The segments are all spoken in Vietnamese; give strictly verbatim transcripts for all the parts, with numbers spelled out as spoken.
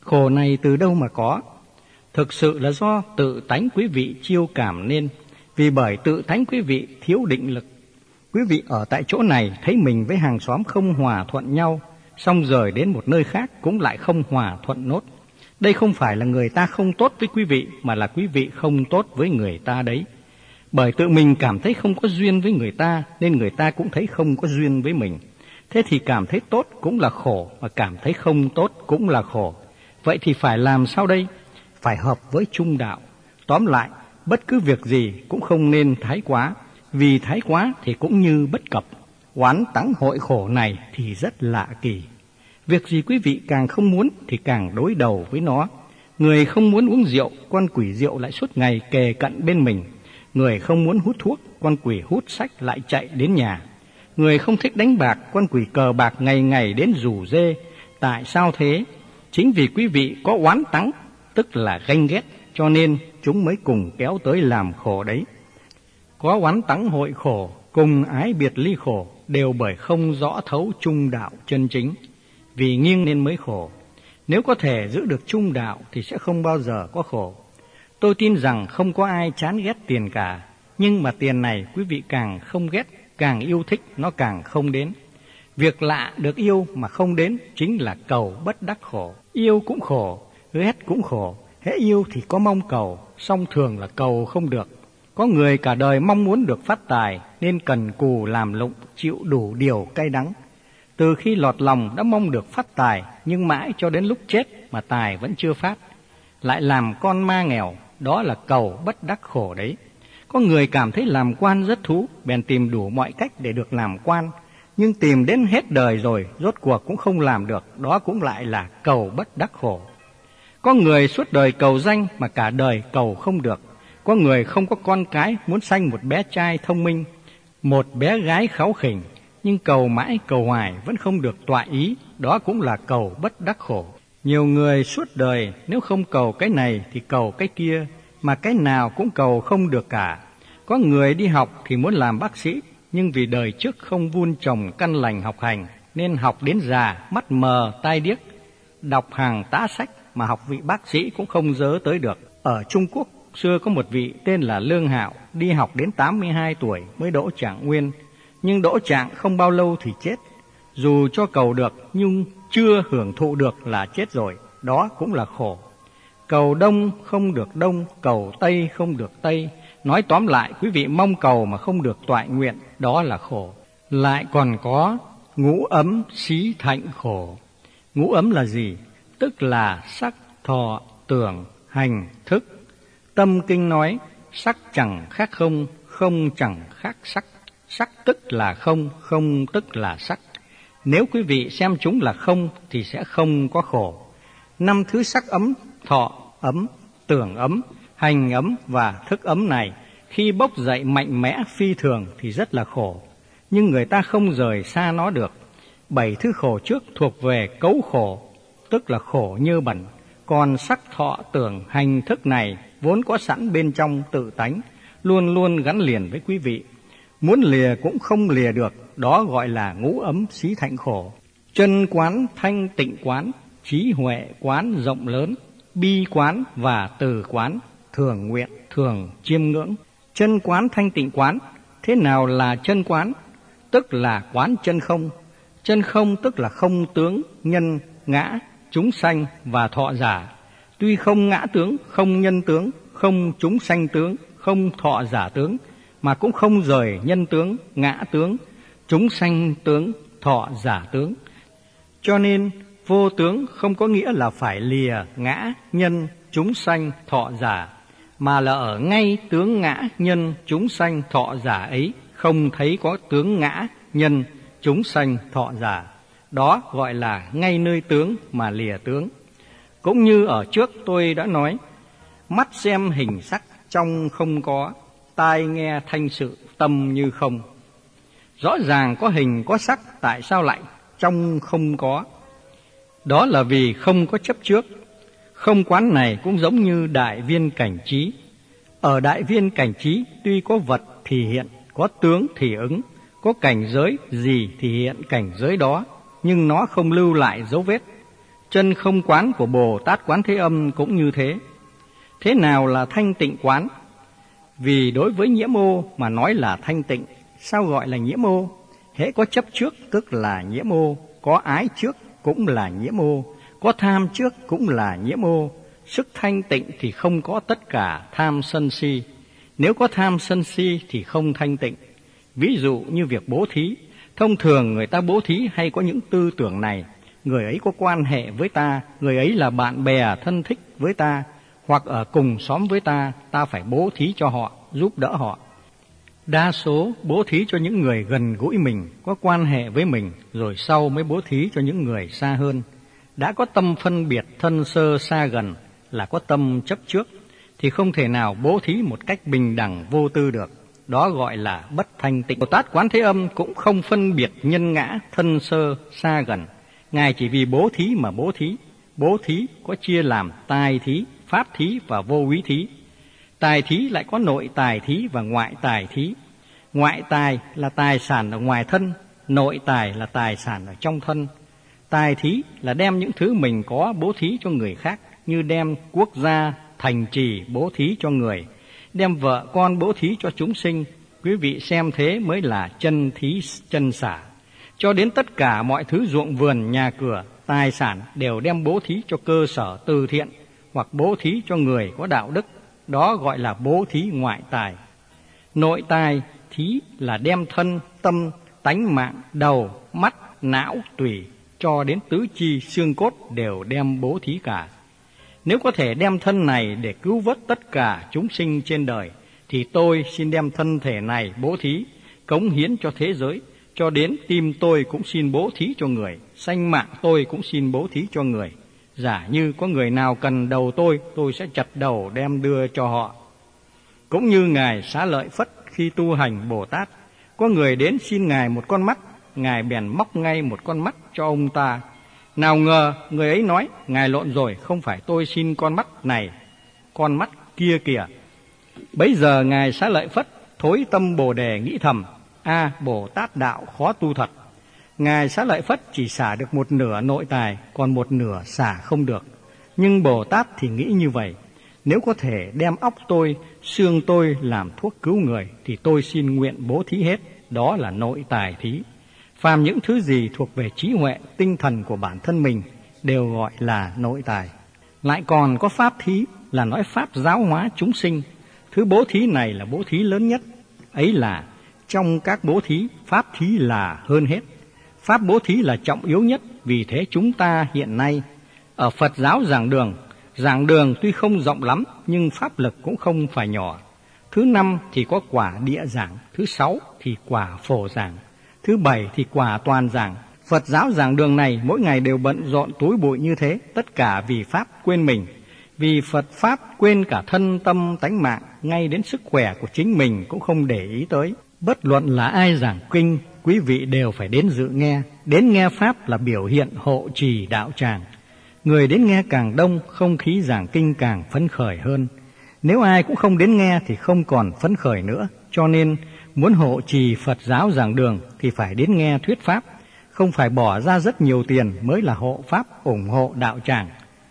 Khổ này từ đâu mà có? Thực sự là do tự tánh quý vị chiêu cảm nên. Vì bởi tự tánh quý vị thiếu định lực. Quý vị ở tại chỗ này thấy mình với hàng xóm không hòa thuận nhau, xong rời đến một nơi khác cũng lại không hòa thuận nốt. Đây không phải là người ta không tốt với quý vị, mà là quý vị không tốt với người ta đấy. Bởi tự mình cảm thấy không có duyên với người ta, nên người ta cũng thấy không có duyên với mình. Thế thì cảm thấy tốt cũng là khổ, mà cảm thấy không tốt cũng là khổ. Vậy thì phải làm sao đây? Phải hợp với trung đạo. Tóm lại, bất cứ việc gì cũng không nên thái quá, vì thái quá thì cũng như bất cập. Oán tắng hội khổ này thì rất lạ kỳ. Việc gì quý vị càng không muốn thì càng đối đầu với nó. Người không muốn uống rượu, con quỷ rượu lại suốt ngày kề cận bên mình. Người không muốn hút thuốc, con quỷ hút sách lại chạy đến nhà. Người không thích đánh bạc, con quỷ cờ bạc ngày ngày đến rủ rê. Tại sao thế? Chính vì quý vị có oán tắng, tức là ganh ghét, cho nên chúng mới cùng kéo tới làm khổ đấy. Có oán tắng hội khổ, cùng ái biệt ly khổ, đều bởi không rõ thấu trung đạo chân chính. Vì nghiêng nên mới khổ. Nếu có thể giữ được trung đạo thì sẽ không bao giờ có khổ. Tôi tin rằng không có ai chán ghét tiền cả, nhưng mà tiền này quý vị càng không ghét, càng yêu thích nó càng không đến. Việc lạ được yêu mà không đến chính là cầu bất đắc khổ. Yêu cũng khổ, ghét cũng khổ. Hễ yêu thì có mong cầu, song thường là cầu không được. Có người cả đời mong muốn được phát tài nên cần cù làm lụng, chịu đủ điều cay đắng. Từ khi lọt lòng đã mong được phát tài, nhưng mãi cho đến lúc chết mà tài vẫn chưa phát. Lại làm con ma nghèo, đó là cầu bất đắc khổ đấy. Có người cảm thấy làm quan rất thú, bèn tìm đủ mọi cách để được làm quan. Nhưng tìm đến hết đời rồi, rốt cuộc cũng không làm được, đó cũng lại là cầu bất đắc khổ. Có người suốt đời cầu danh mà cả đời cầu không được. Có người không có con cái, muốn sanh một bé trai thông minh, một bé gái kháu khỉnh, nhưng cầu mãi cầu hoài vẫn không được toại ý, đó cũng là cầu bất đắc khổ. Nhiều người suốt đời nếu không cầu cái này thì cầu cái kia, mà cái nào cũng cầu không được cả. Có người đi học thì muốn làm bác sĩ, nhưng vì đời trước không vun trồng căn lành học hành, nên học đến già, mắt mờ, tai điếc, đọc hàng tá sách mà học vị bác sĩ cũng không dớ tới được. Ở Trung Quốc xưa có một vị tên là Lương Hạo, đi học đến tám mươi hai tuổi mới đỗ trạng nguyên, nhưng đỗ trạng không bao lâu thì chết. Dù cho cầu được nhưng chưa hưởng thụ được là chết rồi, đó cũng là khổ. Cầu đông không được đông, cầu tây không được tây. Nói tóm lại, quý vị mong cầu mà không được toại nguyện, đó là khổ. Lại còn có ngũ ấm xí thạnh khổ. Ngũ ấm là gì? Tức là sắc, thọ, tưởng, hành, thức. Tâm kinh nói, sắc chẳng khác không, không chẳng khác sắc. Sắc tức là không, không tức là sắc. Nếu quý vị xem chúng là không thì sẽ không có khổ. Năm thứ sắc ấm, thọ ấm, tưởng ấm, hành ấm và thức ấm này khi bốc dậy mạnh mẽ phi thường thì rất là khổ, nhưng người ta không rời xa nó được. Bảy thứ khổ trước thuộc về cấu khổ, tức là khổ như bẩn. Còn sắc, thọ, tưởng, hành, thức này vốn có sẵn bên trong tự tánh, luôn luôn gắn liền với quý vị. Muốn lìa cũng không lìa được, đó gọi là ngũ ấm xí thạnh khổ. Chân quán, thanh tịnh quán, trí huệ quán rộng lớn, bi quán và từ quán, thường nguyện, thường chiêm ngưỡng. Chân quán, thanh tịnh quán, thế nào là chân quán? Tức là quán chân không. Chân không tức là không tướng, nhân, ngã, chúng sanh và thọ giả. Tuy không ngã tướng, không nhân tướng, không chúng sanh tướng, không thọ giả tướng, mà cũng không rời nhân tướng, ngã tướng, chúng sanh tướng, thọ giả tướng. Cho nên vô tướng không có nghĩa là phải lìa ngã, nhân, chúng sanh, thọ giả, mà là ở ngay tướng ngã, nhân, chúng sanh, thọ giả ấy, không thấy có tướng ngã, nhân, chúng sanh, thọ giả. Đó gọi là ngay nơi tướng mà lìa tướng. Cũng như ở trước tôi đã nói, mắt xem hình sắc trong không có, tai nghe thanh sự tâm như không. Rõ ràng có hình có sắc, tại sao lại trong không có? Đó là vì không có chấp trước. Không quán này cũng giống như đại viên cảnh trí. Ở đại viên cảnh trí tuy có vật thì hiện, có tướng thì ứng, có cảnh giới gì thì hiện cảnh giới đó, nhưng nó không lưu lại dấu vết. Chân không quán của Bồ Tát Quán Thế Âm cũng như thế. Thế nào là thanh tịnh quán? Vì đối với nhiễm ô mà nói là thanh tịnh, sao gọi là nhiễm ô? Hễ có chấp trước tức là nhiễm ô, có ái trước cũng là nhiễm ô, có tham trước cũng là nhiễm ô. Sức thanh tịnh thì không có tất cả tham sân si. Nếu có tham sân si thì không thanh tịnh. Ví dụ như việc bố thí, thông thường người ta bố thí hay có những tư tưởng này: người ấy có quan hệ với ta, người ấy là bạn bè thân thích với ta, hoặc ở cùng xóm với ta, ta phải bố thí cho họ, giúp đỡ họ. Đa số bố thí cho những người gần gũi mình, có quan hệ với mình, rồi sau mới bố thí cho những người xa hơn. Đã có tâm phân biệt thân sơ xa gần, là có tâm chấp trước, thì không thể nào bố thí một cách bình đẳng vô tư được. Đó gọi là bất thanh tịnh. Bồ Tát Quán Thế Âm cũng không phân biệt nhân ngã, thân sơ, xa gần. Ngài chỉ vì bố thí mà bố thí. Bố thí có chia làm tài thí, pháp thí và vô úy thí. Tài thí lại có nội tài thí và ngoại tài thí. Ngoại tài là tài sản ở ngoài thân, nội tài là tài sản ở trong thân. Tài thí là đem những thứ mình có bố thí cho người khác, như đem quốc gia, thành trì bố thí cho người, đem vợ con bố thí cho chúng sinh. Quý vị xem thế mới là chân thí chân xả. Cho đến tất cả mọi thứ ruộng vườn, nhà cửa, tài sản đều đem bố thí cho cơ sở từ thiện, hoặc bố thí cho người có đạo đức. Đó gọi là bố thí ngoại tài. Nội tài thí là đem thân, tâm, tánh mạng, đầu, mắt, não, tủy, cho đến tứ chi, xương cốt đều đem bố thí cả. Nếu có thể đem thân này để cứu vớt tất cả chúng sinh trên đời, thì tôi xin đem thân thể này bố thí, cống hiến cho thế giới. Cho đến tim tôi cũng xin bố thí cho người, sanh mạng tôi cũng xin bố thí cho người. Giả như có người nào cần đầu tôi, tôi sẽ chặt đầu đem đưa cho họ. Cũng như Ngài Xá Lợi Phất khi tu hành Bồ Tát, có người đến xin Ngài một con mắt, Ngài bèn móc ngay một con mắt cho ông ta. Nào ngờ người ấy nói: Ngài lộn rồi, không phải tôi xin con mắt này, con mắt kia kìa. Bấy giờ Ngài Xá Lợi Phất thối tâm Bồ Đề nghĩ thầm: a à, Bồ Tát đạo khó tu thật. Ngài Xá Lợi Phất chỉ xả được một nửa nội tài, còn một nửa xả không được. Nhưng Bồ Tát thì nghĩ như vậy: nếu có thể đem óc tôi, xương tôi làm thuốc cứu người, thì tôi xin nguyện bố thí hết. Đó là nội tài thí. Phàm những thứ gì thuộc về trí huệ, tinh thần của bản thân mình đều gọi là nội tài. Lại còn có pháp thí, là nói pháp giáo hóa chúng sinh. Thứ bố thí này là bố thí lớn nhất. Ấy là trong các bố thí, pháp thí là hơn hết. Pháp bố thí là trọng yếu nhất. Vì thế chúng ta hiện nay ở Phật giáo giảng đường, giảng đường tuy không rộng lắm nhưng pháp lực cũng không phải nhỏ. Thứ năm thì có quả địa giảng, thứ sáu thì quả phổ giảng, thứ bảy thì quả toàn giảng. Phật giáo giảng đường này mỗi ngày đều bận rộn túi bụi như thế, tất cả vì pháp quên mình. Vì Phật pháp quên cả thân tâm tánh mạng, ngay đến sức khỏe của chính mình cũng không để ý tới. Bất luận là ai giảng kinh, quý vị đều phải đến dự nghe. Đến nghe pháp là biểu hiện hộ trì đạo tràng. Người đến nghe càng đông, không khí giảng kinh càng phấn khởi hơn. Nếu ai cũng không đến nghe thì không còn phấn khởi nữa. Cho nên muốn hộ trì Phật giáo giảng đường thì phải đến nghe thuyết pháp, không phải bỏ ra rất nhiều tiền mới là hộ pháp, ủng hộ đạo tràng.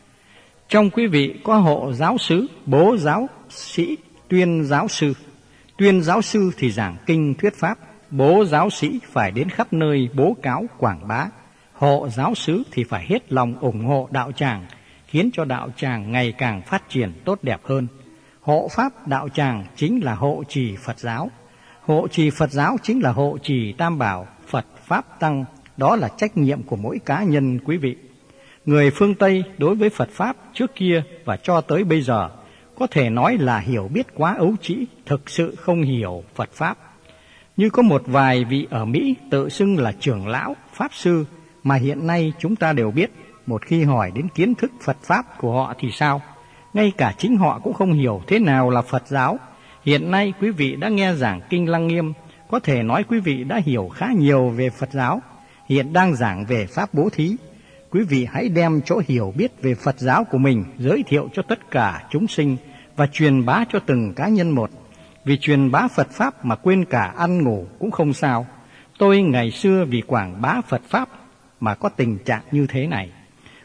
Trong quý vị có hộ giáo sứ, bố giáo sĩ, tuyên giáo sư. Tuyên giáo sư thì giảng kinh thuyết pháp, bố giáo sĩ phải đến khắp nơi bố cáo quảng bá. Hộ giáo sứ thì phải hết lòng ủng hộ đạo tràng, khiến cho đạo tràng ngày càng phát triển tốt đẹp hơn. Hộ pháp đạo tràng chính là hộ trì Phật giáo. Hộ trì Phật giáo chính là hộ trì Tam Bảo, Phật, Pháp, Tăng. Đó là trách nhiệm của mỗi cá nhân quý vị. Người phương Tây đối với Phật Pháp trước kia và cho tới bây giờ có thể nói là hiểu biết quá ấu trĩ, thực sự không hiểu Phật Pháp. Như có một vài vị ở Mỹ tự xưng là trưởng lão, Pháp Sư, mà hiện nay chúng ta đều biết, một khi hỏi đến kiến thức Phật Pháp của họ thì sao? Ngay cả chính họ cũng không hiểu thế nào là Phật giáo. Hiện nay quý vị đã nghe giảng Kinh Lăng Nghiêm, có thể nói quý vị đã hiểu khá nhiều về Phật giáo. Hiện đang giảng về Pháp bố thí. Quý vị hãy đem chỗ hiểu biết về Phật giáo của mình giới thiệu cho tất cả chúng sinh và truyền bá cho từng cá nhân một. Vì truyền bá Phật Pháp mà quên cả ăn ngủ cũng không sao. Tôi ngày xưa vì quảng bá Phật Pháp mà có tình trạng như thế này.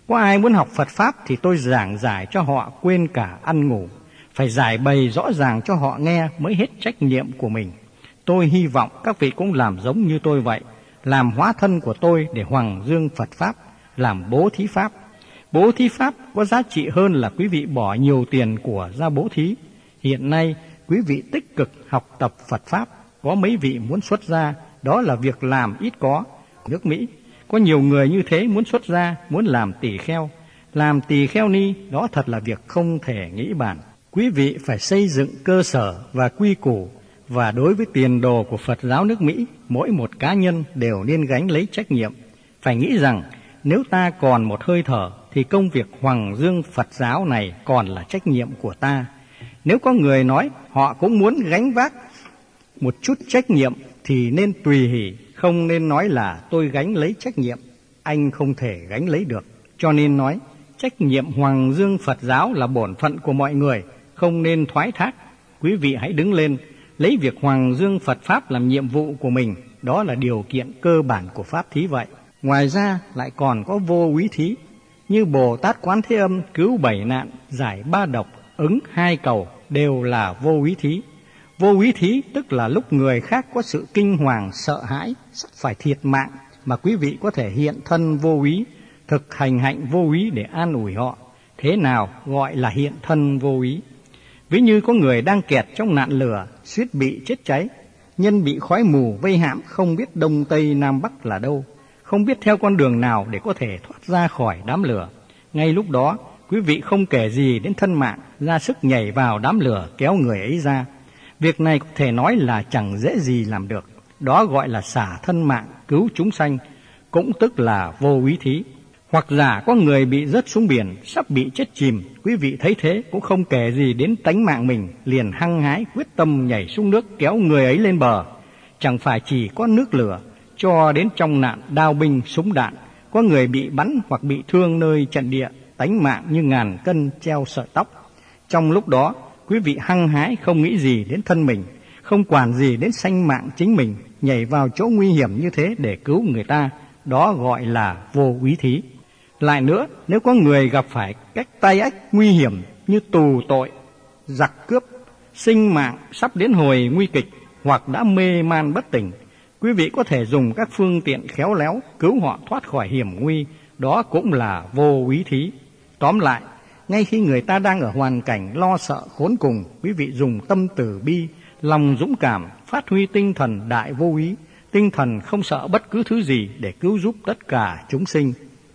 Có ai muốn học Phật Pháp thì tôi giảng giải cho họ quên cả ăn ngủ. Phải giải bày rõ ràng cho họ nghe mới hết trách nhiệm của mình. Tôi hy vọng các vị cũng làm giống như tôi vậy, làm hóa thân của tôi để hoằng dương Phật Pháp, làm bố thí Pháp. Bố thí Pháp có giá trị hơn là quý vị bỏ nhiều tiền của ra bố thí. Hiện nay, quý vị tích cực học tập Phật Pháp, có mấy vị muốn xuất gia, đó là việc làm ít có. Nước Mỹ, có nhiều người như thế muốn xuất gia, muốn làm tỳ kheo. Làm tỳ kheo ni, đó thật là việc không thể nghĩ bàn. Quý vị phải xây dựng cơ sở và quy củ, và đối với tiền đồ của Phật giáo nước Mỹ, mỗi một cá nhân đều nên gánh lấy trách nhiệm. Phải nghĩ rằng, nếu ta còn một hơi thở, thì công việc hoằng dương Phật giáo này còn là trách nhiệm của ta. Nếu có người nói họ cũng muốn gánh vác một chút trách nhiệm, thì nên tùy hỷ, không nên nói là tôi gánh lấy trách nhiệm. Anh không thể gánh lấy được. Cho nên nói, trách nhiệm hoằng dương Phật giáo là bổn phận của mọi người, không nên thoái thác. Quý vị hãy đứng lên, lấy việc hoằng dương Phật Pháp làm nhiệm vụ của mình. Đó là điều kiện cơ bản của Pháp thí vậy. Ngoài ra lại còn có vô úy thí, như Bồ Tát Quán Thế Âm cứu bảy nạn, giải ba độc, ứng hai cầu, đều là vô úy thí. Vô úy thí tức là lúc người khác có sự kinh hoàng, sợ hãi, sắp phải thiệt mạng, mà quý vị có thể hiện thân vô úy, thực hành hạnh vô úy để an ủi họ. Thế nào gọi là hiện thân vô úy? Ví như có người đang kẹt trong nạn lửa, suýt bị chết cháy, nhân bị khói mù vây hãm, không biết đông tây nam bắc là đâu, không biết theo con đường nào để có thể thoát ra khỏi đám lửa. Ngay lúc đó, quý vị không kể gì đến thân mạng, ra sức nhảy vào đám lửa kéo người ấy ra. Việc này có thể nói là chẳng dễ gì làm được. Đó gọi là xả thân mạng cứu chúng sanh, cũng tức là vô úy thí. Hoặc giả có người bị rớt xuống biển, sắp bị chết chìm, quý vị thấy thế cũng không kể gì đến tánh mạng mình, liền hăng hái quyết tâm nhảy xuống nước kéo người ấy lên bờ. Chẳng phải chỉ có nước lửa, cho đến trong nạn đao binh súng đạn, có người bị bắn hoặc bị thương nơi trận địa, tánh mạng như ngàn cân treo sợi tóc. Trong lúc đó, quý vị hăng hái không nghĩ gì đến thân mình, không quản gì đến sanh mạng chính mình, nhảy vào chỗ nguy hiểm như thế để cứu người ta, đó gọi là vô úy thí. Lại nữa, nếu có người gặp phải cách tay ách nguy hiểm như tù tội, giặc cướp, sinh mạng sắp đến hồi nguy kịch, hoặc đã mê man bất tỉnh, quý vị có thể dùng các phương tiện khéo léo cứu họ thoát khỏi hiểm nguy, đó cũng là vô úy thí. Tóm lại, ngay khi người ta đang ở hoàn cảnh lo sợ khốn cùng, quý vị dùng tâm từ bi, lòng dũng cảm, phát huy tinh thần đại vô úy, tinh thần không sợ bất cứ thứ gì để cứu giúp tất cả chúng sinh.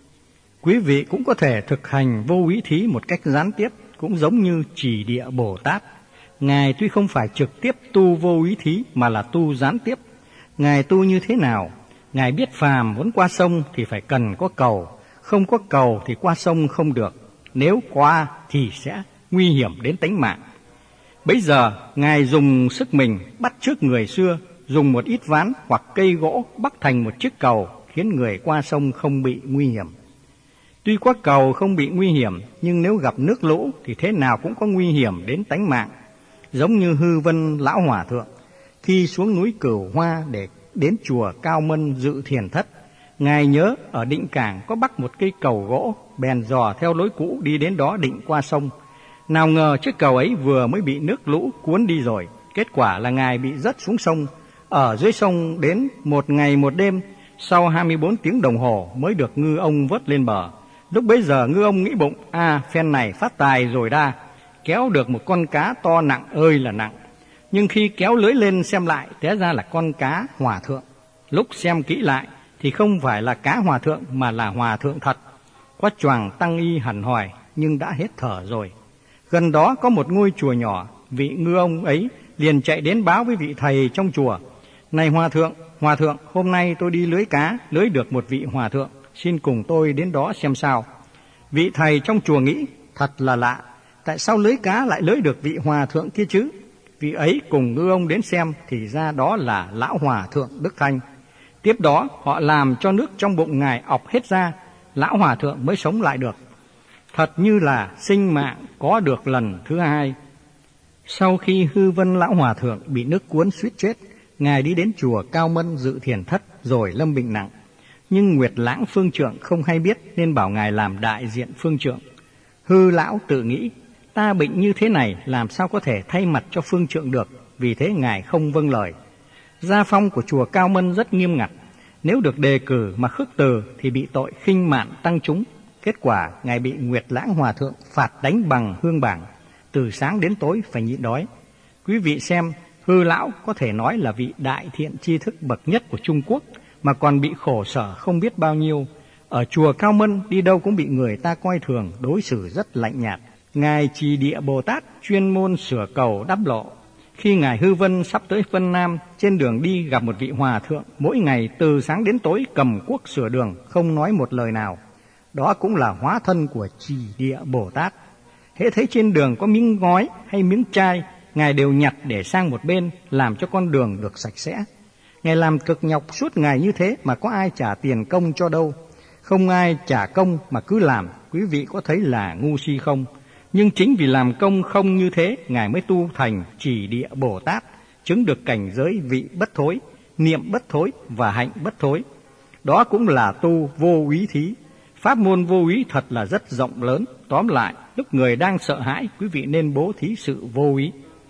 Quý vị cũng có thể thực hành vô úy thí một cách gián tiếp, cũng giống như Chỉ Địa Bồ Tát. Ngài tuy không phải trực tiếp tu vô úy thí mà là tu gián tiếp. Ngài tu như thế nào? Ngài biết phàm muốn qua sông thì phải cần có cầu, không có cầu thì qua sông không được. Nếu qua thì sẽ nguy hiểm đến tính mạng. Bấy giờ, Ngài dùng sức mình bắt chước người xưa, dùng một ít ván hoặc cây gỗ bắc thành một chiếc cầu, khiến người qua sông không bị nguy hiểm. Tuy có cầu không bị nguy hiểm, nhưng nếu gặp nước lũ thì thế nào cũng có nguy hiểm đến tánh mạng. Giống như Hư Vân Lão Hòa Thượng, khi xuống núi Cửu Hoa để đến chùa Cao Mân dự thiền thất, Ngài nhớ ở Định Cảng có bắc một cây cầu gỗ, bèn dò theo lối cũ đi đến đó định qua sông. Nào ngờ chiếc cầu ấy vừa mới bị nước lũ cuốn đi rồi, kết quả là Ngài bị rớt xuống sông, ở dưới sông đến một ngày một đêm, sau hai mươi bốn tiếng đồng hồ mới được ngư ông vớt lên bờ. Lúc bấy giờ ngư ông nghĩ bụng, à phen này phát tài rồi đa, kéo được một con cá to nặng ơi là nặng. Nhưng khi kéo lưới lên xem lại, té ra là con cá hòa thượng. Lúc xem kỹ lại thì không phải là cá hòa thượng mà là hòa thượng thật. Có choàng tăng y hẳn hòi nhưng đã hết thở rồi. Gần đó có một ngôi chùa nhỏ, vị ngư ông ấy liền chạy đến báo với vị thầy trong chùa. Này hòa thượng, hòa thượng, hôm nay tôi đi lưới cá, lưới được một vị hòa thượng, xin cùng tôi đến đó xem sao. Vị thầy trong chùa nghĩ, thật là lạ, tại sao lưới cá lại lưới được vị hòa thượng kia chứ? Vị ấy cùng ngư ông đến xem thì ra đó là lão hòa thượng Đức Thanh. Tiếp đó họ làm cho nước trong bụng Ngài ọc hết ra, lão hòa thượng mới sống lại được. Thật như là sinh mạng có được lần thứ hai. Sau khi Hư Vân Lão Hòa Thượng bị nước cuốn suýt chết, Ngài đi đến chùa Cao Mân dự thiền thất rồi lâm bệnh nặng. Nhưng Nguyệt Lãng phương trượng không hay biết nên bảo ngài làm đại diện phương trượng. Hư lão tự nghĩ, ta bệnh như thế này làm sao có thể thay mặt cho phương trượng được, vì thế ngài không vâng lời. Gia phong của chùa Cao Mân rất nghiêm ngặt, nếu được đề cử mà khước từ thì bị tội khinh mạn tăng chúng. Kết quả ngài bị Nguyệt Lãng hòa thượng phạt đánh bằng hương bảng, từ sáng đến tối phải nhịn đói. Quý vị xem, Hư lão có thể nói là vị đại thiện tri thức bậc nhất của Trung Quốc mà còn bị khổ sở không biết bao nhiêu. Ở chùa Cao Mân đi đâu cũng bị người ta coi thường, đối xử rất lạnh nhạt. Ngài Trì Địa Bồ Tát chuyên môn sửa cầu đắp lộ. Khi ngài Hư Vân sắp tới Vân Nam, trên đường đi gặp một vị hòa thượng, mỗi ngày từ sáng đến tối cầm cuốc sửa đường, không nói một lời nào. Đó cũng là hóa thân của Trì Địa Bồ Tát. Hễ thấy trên đường có miếng ngói hay miếng chai, ngài đều nhặt để sang một bên, làm cho con đường được sạch sẽ. Ngài làm cực nhọc suốt ngày như thế mà có ai trả tiền công cho đâu. Không ai trả công mà cứ làm, quý vị có thấy là ngu si không? Nhưng chính vì làm công không như thế, ngài mới tu thành Trì Địa Bồ Tát, chứng được cảnh giới vị bất thối, niệm bất thối và hạnh bất thối. Đó cũng là tu vô úy thí. Pháp môn vô úy thật là rất rộng lớn. Tóm lại, lúc người đang sợ hãi, quý vị nên bố thí sự vô úy.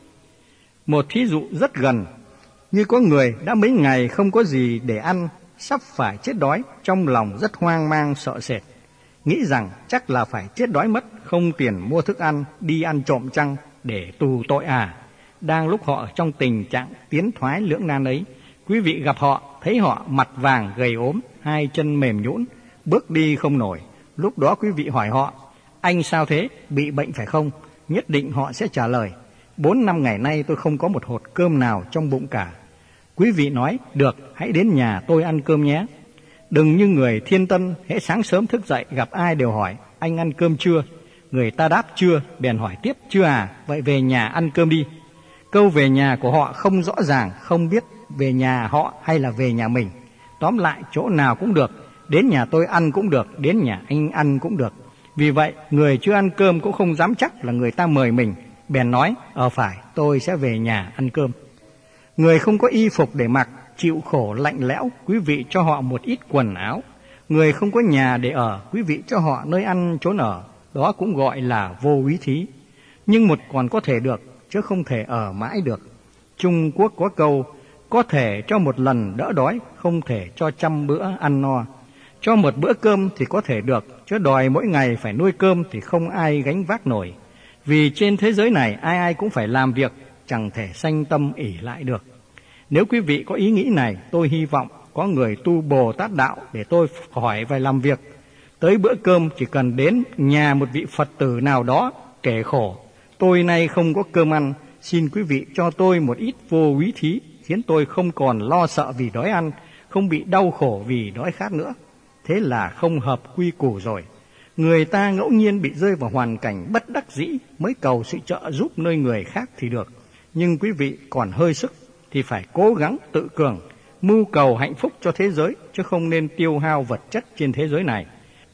Một thí dụ rất gần, như có người đã mấy ngày không có gì để ăn, sắp phải chết đói, trong lòng rất hoang mang sợ sệt, nghĩ rằng chắc là phải chết đói mất, không tiền mua thức ăn, đi ăn trộm chăng để tù tội à. Đang lúc họ trong tình trạng tiến thoái lưỡng nan ấy, quý vị gặp họ, thấy họ mặt vàng gầy ốm, hai chân mềm nhũn, bước đi không nổi. Lúc đó quý vị hỏi họ, anh sao thế, bị bệnh phải không? Nhất định họ sẽ trả lời, bốn năm ngày nay tôi không có một hột cơm nào trong bụng cả. Quý vị nói, được, hãy đến nhà tôi ăn cơm nhé. Đừng như người thiên tân, hễ sáng sớm thức dậy gặp ai đều hỏi, anh ăn cơm chưa? Người ta đáp chưa, bèn hỏi tiếp, chưa à, vậy về nhà ăn cơm đi. Câu về nhà của họ không rõ ràng, không biết về nhà họ hay là về nhà mình. Tóm lại, chỗ nào cũng được, đến nhà tôi ăn cũng được, đến nhà anh ăn cũng được. Vì vậy, người chưa ăn cơm cũng không dám chắc là người ta mời mình, bèn nói, ờ phải, tôi sẽ về nhà ăn cơm. Người không có y phục để mặc, chịu khổ lạnh lẽo, quý vị cho họ một ít quần áo. Người không có nhà để ở, quý vị cho họ nơi ăn trốn ở. Đó cũng gọi là vô úy thí. Nhưng một còn có thể được, chứ không thể ở mãi được. Trung Quốc có câu, có thể cho một lần đỡ đói, không thể cho trăm bữa ăn no. Cho một bữa cơm thì có thể được, chứ đòi mỗi ngày phải nuôi cơm thì không ai gánh vác nổi. Vì trên thế giới này ai ai cũng phải làm việc, chẳng thể sanh tâm ỷ lại được. Nếu quý vị có ý nghĩ này, tôi hy vọng có người tu Bồ Tát đạo để tôi hỏi và làm việc. Tới bữa cơm chỉ cần đến nhà một vị Phật tử nào đó kể khổ, tôi nay không có cơm ăn, xin quý vị cho tôi một ít vô úy thí, khiến tôi không còn lo sợ vì đói ăn, không bị đau khổ vì đói khát nữa. Thế là không hợp quy củ rồi. Người ta ngẫu nhiên bị rơi vào hoàn cảnh bất đắc dĩ mới cầu sự trợ giúp nơi người khác thì được. Nhưng quý vị còn hơi sức thì phải cố gắng tự cường, mưu cầu hạnh phúc cho thế giới, chứ không nên tiêu hao vật chất trên thế giới này.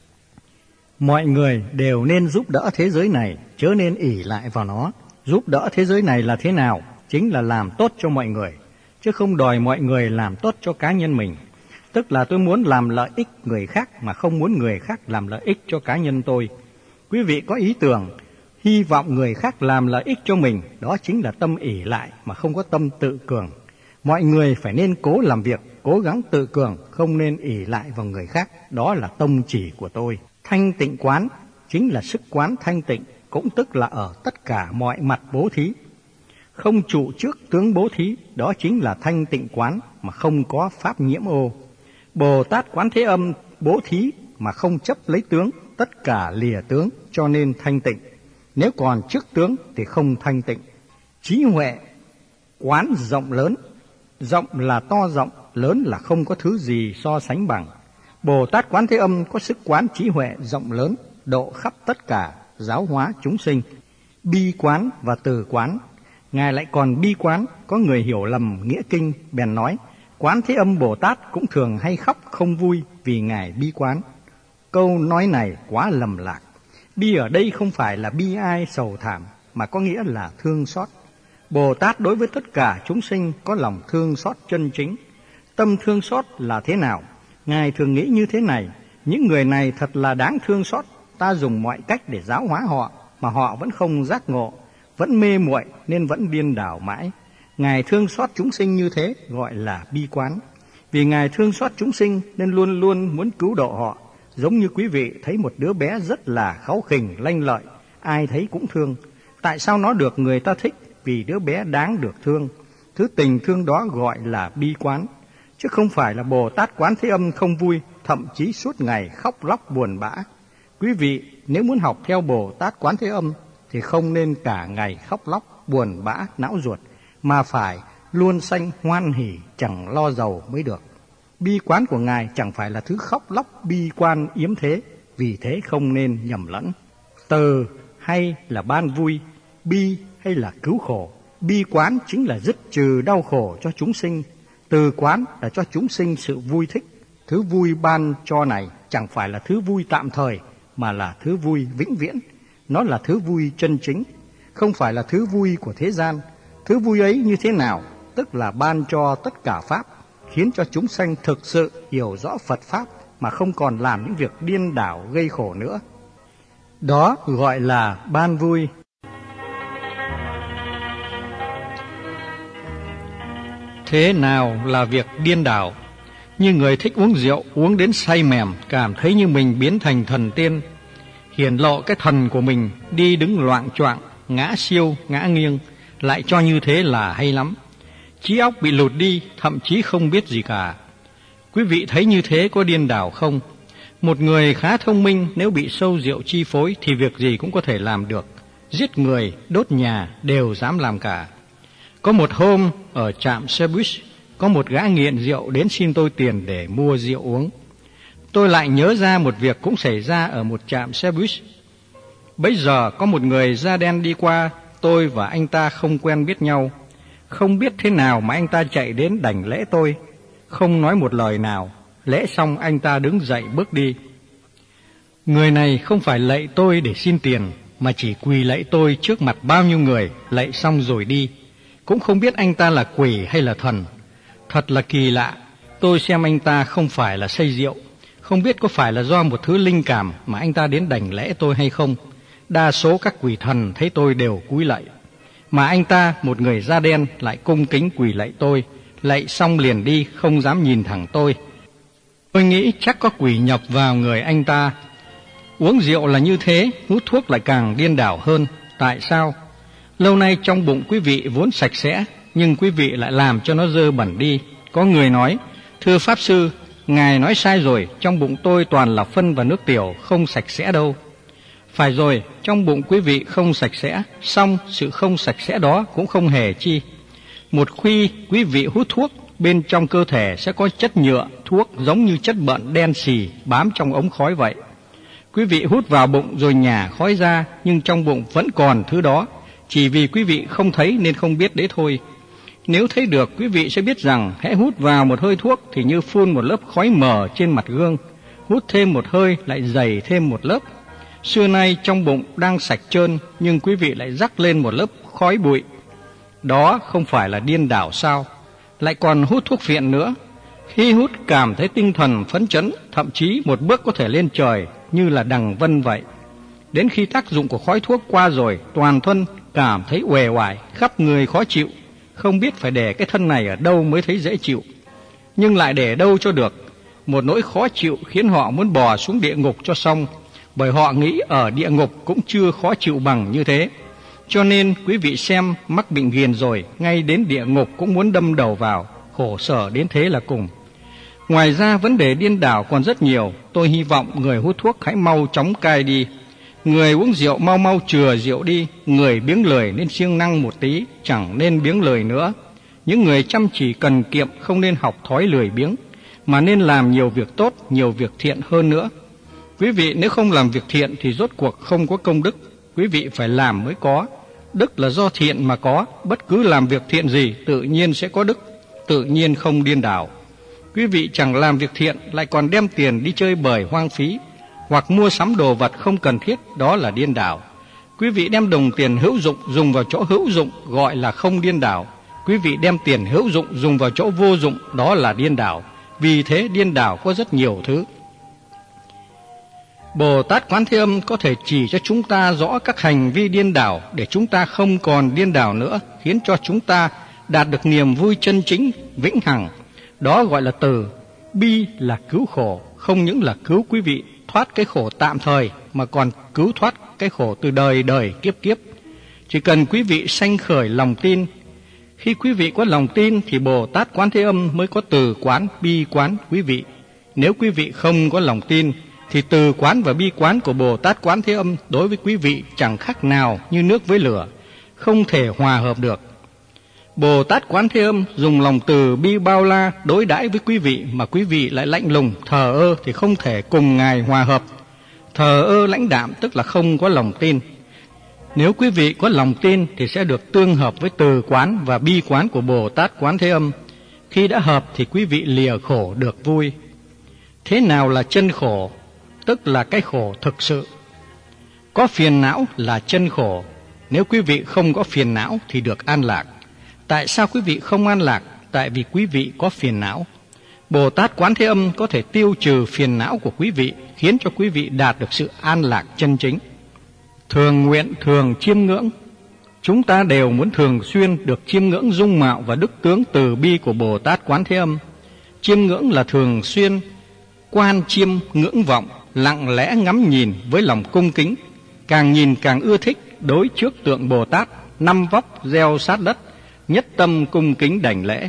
Mọi người đều nên giúp đỡ thế giới này, chớ nên ỷ lại vào nó. Giúp đỡ thế giới này là thế nào? Chính là làm tốt cho mọi người, chứ không đòi mọi người làm tốt cho cá nhân mình. Tức là tôi muốn làm lợi ích người khác mà không muốn người khác làm lợi ích cho cá nhân tôi. Quý vị có ý tưởng, hy vọng người khác làm lợi ích cho mình, đó chính là tâm ỷ lại mà không có tâm tự cường. Mọi người phải nên cố làm việc, cố gắng tự cường, không nên ỷ lại vào người khác. Đó là tông chỉ của tôi. Thanh tịnh quán chính là sức quán thanh tịnh, cũng tức là ở tất cả mọi mặt bố thí. Không trụ trước tướng bố thí, đó chính là thanh tịnh quán mà không có pháp nhiễm ô. Bồ Tát Quán Thế Âm bố thí mà không chấp lấy tướng, tất cả lìa tướng, cho nên thanh tịnh. Nếu còn trước tướng thì không thanh tịnh. Trí huệ quán rộng lớn, rộng là to rộng, lớn là không có thứ gì so sánh bằng. Bồ Tát Quán Thế Âm có sức quán trí huệ rộng lớn, độ khắp tất cả, giáo hóa chúng sinh. Bi quán và từ quán. Ngài lại còn bi quán, có người hiểu lầm nghĩa kinh, bèn nói, Quán Thế Âm Bồ Tát cũng thường hay khóc không vui vì Ngài bi quán. Câu nói này quá lầm lạc. Bi ở đây không phải là bi ai sầu thảm, mà có nghĩa là thương xót. Bồ Tát đối với tất cả chúng sinh có lòng thương xót chân chính. Tâm thương xót là thế nào? Ngài thường nghĩ như thế này: những người này thật là đáng thương xót, ta dùng mọi cách để giáo hóa họ, mà họ vẫn không giác ngộ, vẫn mê muội nên vẫn điên đảo mãi. Ngài thương xót chúng sinh như thế gọi là bi quán. Vì Ngài thương xót chúng sinh nên luôn luôn muốn cứu độ họ. Giống như quý vị thấy một đứa bé rất là kháu khỉnh, lanh lợi, ai thấy cũng thương. Tại sao nó được người ta thích? Vì đứa bé đáng được thương. Thứ tình thương đó gọi là bi quán, chứ không phải là Bồ Tát Quán Thế Âm không vui, thậm chí suốt ngày khóc lóc buồn bã. Quý vị nếu muốn học theo Bồ Tát Quán Thế Âm thì không nên cả ngày khóc lóc buồn bã não ruột, mà phải luôn sanh hoan hỉ, chẳng lo giàu mới được. Bi quán của Ngài chẳng phải là thứ khóc lóc bi quan yếm thế, vì thế không nên nhầm lẫn. Từ hay là ban vui, bi hay là cứu khổ. Bi quán chính là dứt trừ đau khổ cho chúng sinh, từ quán là cho chúng sinh sự vui thích. Thứ vui ban cho này chẳng phải là thứ vui tạm thời, mà là thứ vui vĩnh viễn. Nó là thứ vui chân chính, không phải là thứ vui của thế gian. Thứ vui ấy như thế nào? Tức là ban cho tất cả Pháp, khiến cho chúng sanh thực sự hiểu rõ Phật Pháp mà không còn làm những việc điên đảo gây khổ nữa. Đó gọi là ban vui. Thế nào là việc điên đảo? Như người thích uống rượu, uống đến say mềm, cảm thấy như mình biến thành thần tiên, hiển lộ cái thần của mình, đi đứng loạng choạng, ngã siêu, ngã nghiêng, lại cho như thế là hay lắm. Trí óc bị lụt đi, thậm chí không biết gì cả. Quý vị thấy như thế có điên đảo không? Một người khá thông minh nếu bị sâu rượu chi phối thì việc gì cũng có thể làm được. Giết người, đốt nhà đều dám làm cả. Có một hôm ở trạm xe buýt, có một gã nghiện rượu đến xin tôi tiền để mua rượu uống. Tôi lại nhớ ra một việc cũng xảy ra ở một trạm xe buýt. Bấy giờ có một người da đen đi qua, tôi và anh ta không quen biết nhau. Không biết thế nào mà anh ta chạy đến đảnh lễ tôi, không nói một lời nào. Lễ xong anh ta đứng dậy bước đi. Người này không phải lạy tôi để xin tiền, mà chỉ quỳ lạy tôi trước mặt bao nhiêu người, lạy xong rồi đi. Cũng không biết anh ta là quỷ hay là thần. Thật là kỳ lạ. Tôi xem anh ta không phải là say rượu, không biết có phải là do một thứ linh cảm mà anh ta đến đảnh lễ tôi hay không. Đa số các quỷ thần thấy tôi đều cúi lạy, mà anh ta, một người da đen, lại cung kính quỳ lạy tôi, lạy xong liền đi, không dám nhìn thẳng tôi. Tôi nghĩ chắc có quỷ nhập vào người anh ta. Uống rượu là như thế, hút thuốc lại càng điên đảo hơn. Tại sao? Lâu nay trong bụng quý vị vốn sạch sẽ, nhưng quý vị lại làm cho nó dơ bẩn đi. Có người nói: thưa Pháp Sư, Ngài nói sai rồi, trong bụng tôi toàn là phân và nước tiểu, không sạch sẽ đâu. Phải rồi, trong bụng quý vị không sạch sẽ, song sự không sạch sẽ đó cũng không hề chi. Một khi quý vị hút thuốc, bên trong cơ thể sẽ có chất nhựa, thuốc giống như chất bợn đen xì bám trong ống khói vậy. Quý vị hút vào bụng rồi nhả khói ra, nhưng trong bụng vẫn còn thứ đó, chỉ vì quý vị không thấy nên không biết đấy thôi. Nếu thấy được, quý vị sẽ biết rằng hễ hút vào một hơi thuốc thì như phun một lớp khói mờ trên mặt gương, hút thêm một hơi lại dày thêm một lớp. Xưa nay trong bụng đang sạch trơn, nhưng quý vị lại rắc lên một lớp khói bụi. Đó không phải là điên đảo sao? Lại còn hút thuốc phiện nữa. Khi hút cảm thấy tinh thần phấn chấn, thậm chí một bước có thể lên trời, như là đằng vân vậy. Đến khi tác dụng của khói thuốc qua rồi, toàn thân cảm thấy uể oải, khắp người khó chịu, không biết phải để cái thân này ở đâu mới thấy dễ chịu. Nhưng lại để đâu cho được. Một nỗi khó chịu khiến họ muốn bò xuống địa ngục cho xong, bởi họ nghĩ ở địa ngục cũng chưa khó chịu bằng như thế. Cho nên quý vị xem, mắc bệnh ghiền rồi, ngay đến địa ngục cũng muốn đâm đầu vào, khổ sở đến thế là cùng. Ngoài ra vấn đề điên đảo còn rất nhiều. Tôi hy vọng người hút thuốc hãy mau chóng cai đi, người uống rượu mau mau chừa rượu đi, người biếng lười nên siêng năng một tí, chẳng nên biếng lười nữa. Những người chăm chỉ cần kiệm không nên học thói lười biếng, mà nên làm nhiều việc tốt, nhiều việc thiện hơn nữa. Quý vị nếu không làm việc thiện thì rốt cuộc không có công đức. Quý vị phải làm mới có. Đức là do thiện mà có. Bất cứ làm việc thiện gì tự nhiên sẽ có đức, tự nhiên không điên đảo. Quý vị chẳng làm việc thiện lại còn đem tiền đi chơi bời hoang phí, hoặc mua sắm đồ vật không cần thiết, đó là điên đảo. Quý vị đem đồng tiền hữu dụng dùng vào chỗ hữu dụng, gọi là không điên đảo. Quý vị đem tiền hữu dụng dùng vào chỗ vô dụng, đó là điên đảo. vì thế điên đảo có rất nhiều thứ. Bồ Tát Quán Thế Âm có thể chỉ cho chúng ta rõ các hành vi điên đảo để chúng ta không còn điên đảo nữa, khiến cho chúng ta đạt được niềm vui chân chính, vĩnh hằng. Đó gọi là từ. Bi là cứu khổ, không những là cứu quý vị thoát cái khổ tạm thời, mà còn cứu thoát cái khổ từ đời đời kiếp kiếp. Chỉ cần quý vị sanh khởi lòng tin. Khi quý vị có lòng tin thì Bồ Tát Quán Thế Âm mới có từ quán, bi quán quý vị. Nếu quý vị không có lòng tin thì từ quán và bi quán của Bồ Tát Quán Thế Âm đối với quý vị chẳng khác nào như nước với lửa, không thể hòa hợp được. Bồ Tát Quán Thế Âm dùng lòng từ bi bao la đối đãi với quý vị mà quý vị lại lạnh lùng, thờ ơ thì không thể cùng Ngài hòa hợp. Thờ ơ lãnh đạm tức là không có lòng tin. Nếu quý vị có lòng tin thì sẽ được tương hợp với từ quán và bi quán của Bồ Tát Quán Thế Âm. Khi đã hợp thì quý vị lìa khổ được vui. Thế nào là chân khổ? Tức là cái khổ thực sự. Có phiền não là chân khổ. Nếu quý vị không có phiền não thì được an lạc. Tại sao quý vị không an lạc? Tại vì quý vị có phiền não. Bồ Tát Quán Thế Âm có thể tiêu trừ phiền não của quý vị, khiến cho quý vị đạt được sự an lạc chân chính. Thường nguyện thường chiêm ngưỡng. Chúng ta đều muốn thường xuyên được chiêm ngưỡng dung mạo và đức tướng từ bi của Bồ Tát Quán Thế Âm. Chiêm ngưỡng là thường xuyên quan chiêm ngưỡng vọng, lặng lẽ ngắm nhìn với lòng cung kính, càng nhìn càng ưa thích, đối trước tượng Bồ Tát, năm vóc gieo sát đất, nhất tâm cung kính đảnh lễ.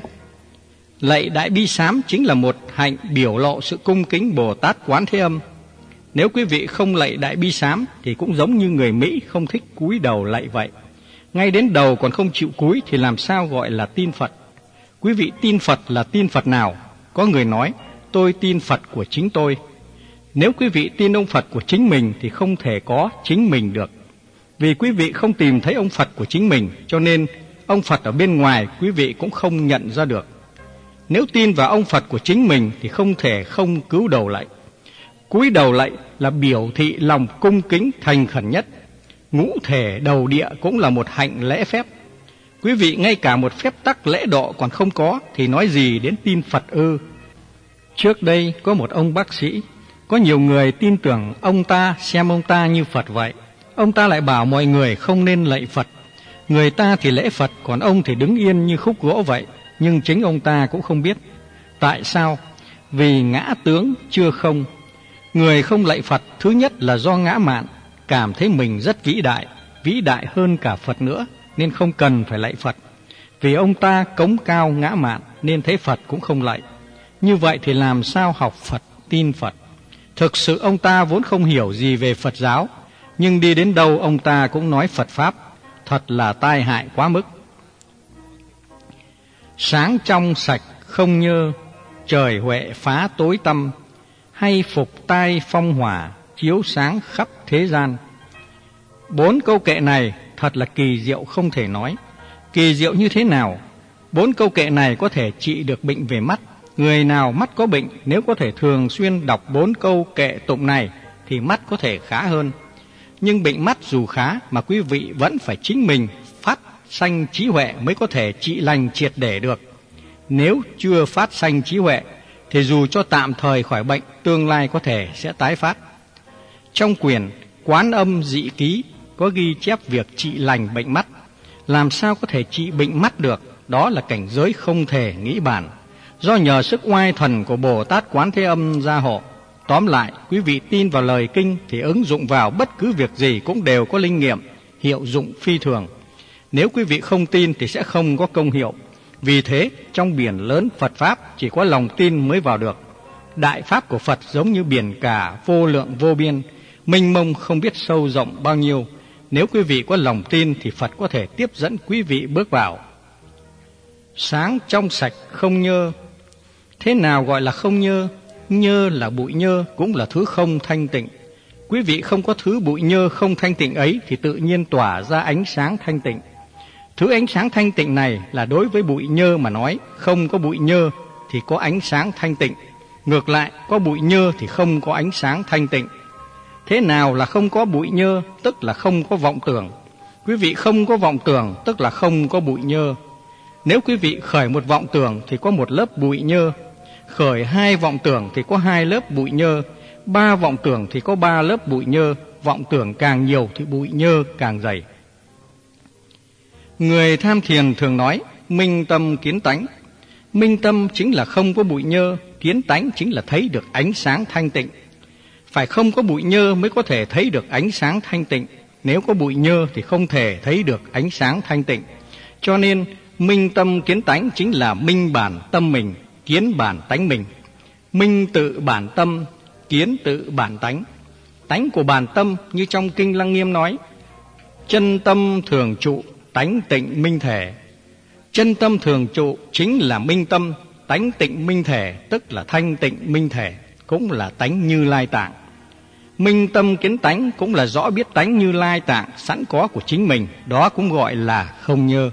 Lạy Đại Bi Sám chính là một hạnh biểu lộ sự cung kính Bồ Tát Quán Thế Âm. Nếu quý vị không lạy Đại Bi Sám thì cũng giống như người Mỹ không thích cúi đầu lạy vậy. Ngay đến đầu còn không chịu cúi thì làm sao gọi là tin Phật? Quý vị tin Phật là tin Phật nào? Có người nói, tôi tin Phật của chính tôi. Nếu quý vị tin ông Phật của chính mình thì không thể có chính mình được. Vì quý vị không tìm thấy ông Phật của chính mình, cho nên ông Phật ở bên ngoài quý vị cũng không nhận ra được. Nếu tin vào ông Phật của chính mình thì không thể không cúi đầu lạy. Cúi đầu lạy là biểu thị lòng cung kính thành khẩn nhất. Ngũ thể đầu địa cũng là một hạnh lễ phép. Quý vị ngay cả một phép tắc lễ độ còn không có thì nói gì đến tin Phật ư? Trước đây có một ông bác sĩ, có nhiều người tin tưởng ông ta, xem ông ta như Phật vậy. Ông ta lại bảo mọi người không nên lạy Phật. Người ta thì lễ Phật, còn ông thì đứng yên như khúc gỗ vậy. Nhưng chính ông ta cũng không biết. Tại sao? Vì ngã tướng chưa không. Người không lạy Phật, thứ nhất là do ngã mạn, cảm thấy mình rất vĩ đại, vĩ đại hơn cả Phật nữa, nên không cần phải lạy Phật. Vì ông ta cống cao ngã mạn nên thấy Phật cũng không lạy. Như vậy thì làm sao học Phật, tin Phật? Thực sự ông ta vốn không hiểu gì về Phật giáo, nhưng đi đến đâu ông ta cũng nói Phật Pháp, thật là tai hại quá mức. Sáng trong sạch không nhơ, trời huệ phá tối tăm, hay phục tai phong hỏa, chiếu sáng khắp thế gian. Bốn câu kệ này thật là kỳ diệu không thể nói. Kỳ diệu như thế nào? Bốn câu kệ này có thể trị được bệnh về mắt. Người nào mắt có bệnh, nếu có thể thường xuyên đọc bốn câu kệ tụng này thì mắt có thể khá hơn. Nhưng bệnh mắt dù khá mà quý vị vẫn phải chính mình phát sanh trí huệ mới có thể trị lành triệt để được. Nếu chưa phát sanh trí huệ thì dù cho tạm thời khỏi bệnh, tương lai có thể sẽ tái phát. Trong quyển Quán Âm Dị Ký có ghi chép việc trị lành bệnh mắt. Làm sao có thể trị bệnh mắt được? Đó là cảnh giới không thể nghĩ bàn, do nhờ sức oai thần của Bồ Tát Quán Thế Âm gia hộ. Tóm lại, quý vị tin vào lời kinh thì ứng dụng vào bất cứ việc gì cũng đều có linh nghiệm, hiệu dụng phi thường. Nếu quý vị không tin thì sẽ không có công hiệu. Vì thế, trong biển lớn Phật Pháp chỉ có lòng tin mới vào được. Đại Pháp của Phật giống như biển cả vô lượng vô biên, mênh mông không biết sâu rộng bao nhiêu. Nếu quý vị có lòng tin thì Phật có thể tiếp dẫn quý vị bước vào. Sáng trong sạch không nhơ. Thế nào gọi là không nhơ? Nhơ là bụi nhơ, cũng là thứ không thanh tịnh. Quý vị không có thứ bụi nhơ không thanh tịnh ấy thì tự nhiên tỏa ra ánh sáng thanh tịnh. Thứ ánh sáng thanh tịnh này là đối với bụi nhơ mà nói, không có bụi nhơ thì có ánh sáng thanh tịnh. Ngược lại, có bụi nhơ thì không có ánh sáng thanh tịnh. Thế nào là không có bụi nhơ? Tức là không có vọng tưởng. Quý vị không có vọng tưởng, tức là không có bụi nhơ. Nếu quý vị khởi một vọng tưởng thì có một lớp bụi nhơ. Khởi hai vọng tưởng thì có hai lớp bụi nhơ, ba vọng tưởng thì có ba lớp bụi nhơ, vọng tưởng càng nhiều thì bụi nhơ càng dày. Người tham thiền thường nói minh tâm kiến tánh. Minh tâm chính là không có bụi nhơ, kiến tánh chính là thấy được ánh sáng thanh tịnh. Phải không có bụi nhơ mới có thể thấy được ánh sáng thanh tịnh. Nếu có bụi nhơ thì không thể thấy được ánh sáng thanh tịnh. Cho nên minh tâm kiến tánh chính là minh bản tâm mình, kiến bản tánh mình. Minh tự bản tâm, kiến tự bản tánh. Tánh của bản tâm như trong Kinh Lăng Nghiêm nói, chân tâm thường trụ, tánh tịnh minh thể. Chân tâm thường trụ chính là minh tâm, tánh tịnh minh thể tức là thanh tịnh minh thể, cũng là tánh Như Lai Tạng. Minh tâm kiến tánh cũng là rõ biết tánh Như Lai Tạng sẵn có của chính mình, đó cũng gọi là không nhơ.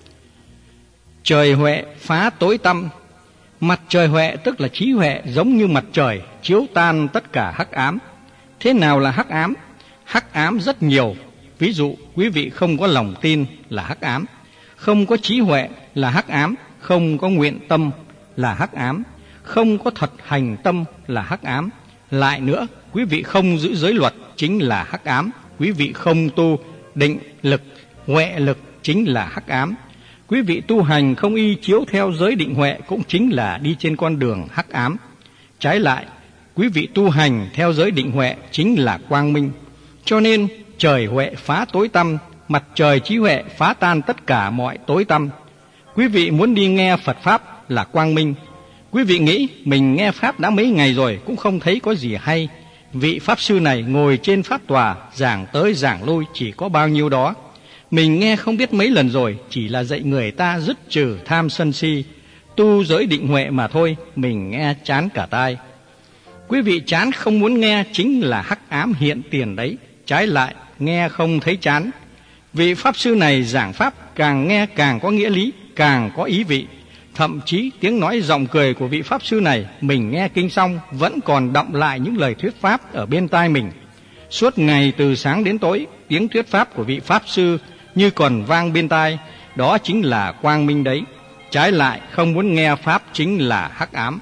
Trời huệ phá tối tăm. Mặt trời huệ tức là trí huệ giống như mặt trời, chiếu tan tất cả hắc ám. Thế nào là hắc ám? Hắc ám rất nhiều. Ví dụ quý vị không có lòng tin là hắc ám, không có trí huệ là hắc ám, không có nguyện tâm là hắc ám, không có thật hành tâm là hắc ám. Lại nữa, quý vị không giữ giới luật chính là hắc ám, quý vị không tu định lực, huệ lực chính là hắc ám. Quý vị tu hành không y chiếu theo giới định huệ cũng chính là đi trên con đường hắc ám. Trái lại, quý vị tu hành theo giới định huệ chính là quang minh. Cho nên trời huệ phá tối tăm, mặt trời trí huệ phá tan tất cả mọi tối tăm. Quý vị muốn đi nghe Phật Pháp là quang minh. Quý vị nghĩ mình nghe Pháp đã mấy ngày rồi cũng không thấy có gì hay. Vị Pháp Sư này ngồi trên Pháp tòa, giảng tới giảng lui chỉ có bao nhiêu đó. Mình nghe không biết mấy lần rồi, chỉ là dạy người ta dứt trừ tham sân si, tu giới định huệ mà thôi, mình nghe chán cả tai. Quý vị chán không muốn nghe chính là hắc ám hiện tiền đấy. Trái lại, nghe không thấy chán. Vị Pháp Sư này giảng Pháp càng nghe càng có nghĩa lý, càng có ý vị. Thậm chí tiếng nói giọng cười của vị Pháp Sư này, mình nghe kinh xong vẫn còn đọng lại những lời thuyết Pháp ở bên tai mình. Suốt ngày từ sáng đến tối, tiếng thuyết Pháp của vị Pháp Sư như còn vang bên tai, đó chính là quang minh đấy. Trái lại, không muốn nghe Pháp chính là hắc ám.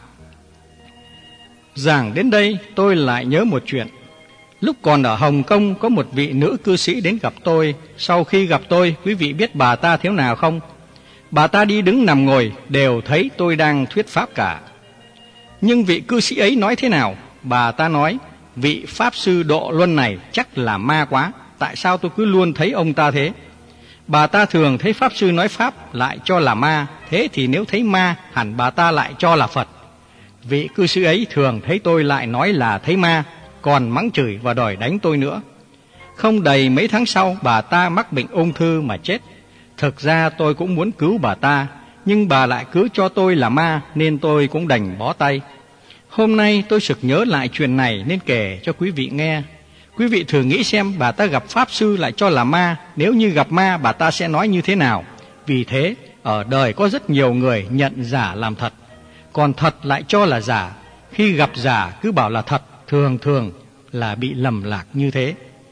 Giảng đến đây, tôi lại nhớ một chuyện. Lúc còn ở Hồng Kông, có một vị nữ cư sĩ đến gặp tôi. Sau khi gặp tôi, quý vị biết bà ta thế nào không? Bà ta đi đứng nằm ngồi, đều thấy tôi đang thuyết Pháp cả. Nhưng vị cư sĩ ấy nói thế nào? Bà ta nói, vị Pháp Sư Độ Luân này chắc là ma quá. Tại sao tôi cứ luôn thấy ông ta thế? Bà ta thường thấy Pháp Sư nói Pháp lại cho là ma. Thế thì nếu thấy ma, hẳn bà ta lại cho là Phật. Vị cư sĩ ấy thường thấy tôi lại nói là thấy ma, còn mắng chửi và đòi đánh tôi nữa. Không đầy mấy tháng sau, bà ta mắc bệnh ung thư mà chết. Thực ra tôi cũng muốn cứu bà ta, nhưng bà lại cứ cho tôi là ma, nên tôi cũng đành bó tay. Hôm nay tôi sực nhớ lại chuyện này nên kể cho quý vị nghe. Quý vị thử nghĩ xem, bà ta gặp Pháp Sư lại cho là ma, nếu như gặp ma bà ta sẽ nói như thế nào? Vì thế, ở đời có rất nhiều người nhận giả làm thật, còn thật lại cho là giả. Khi gặp giả cứ bảo là thật, thường thường là bị lầm lạc như thế.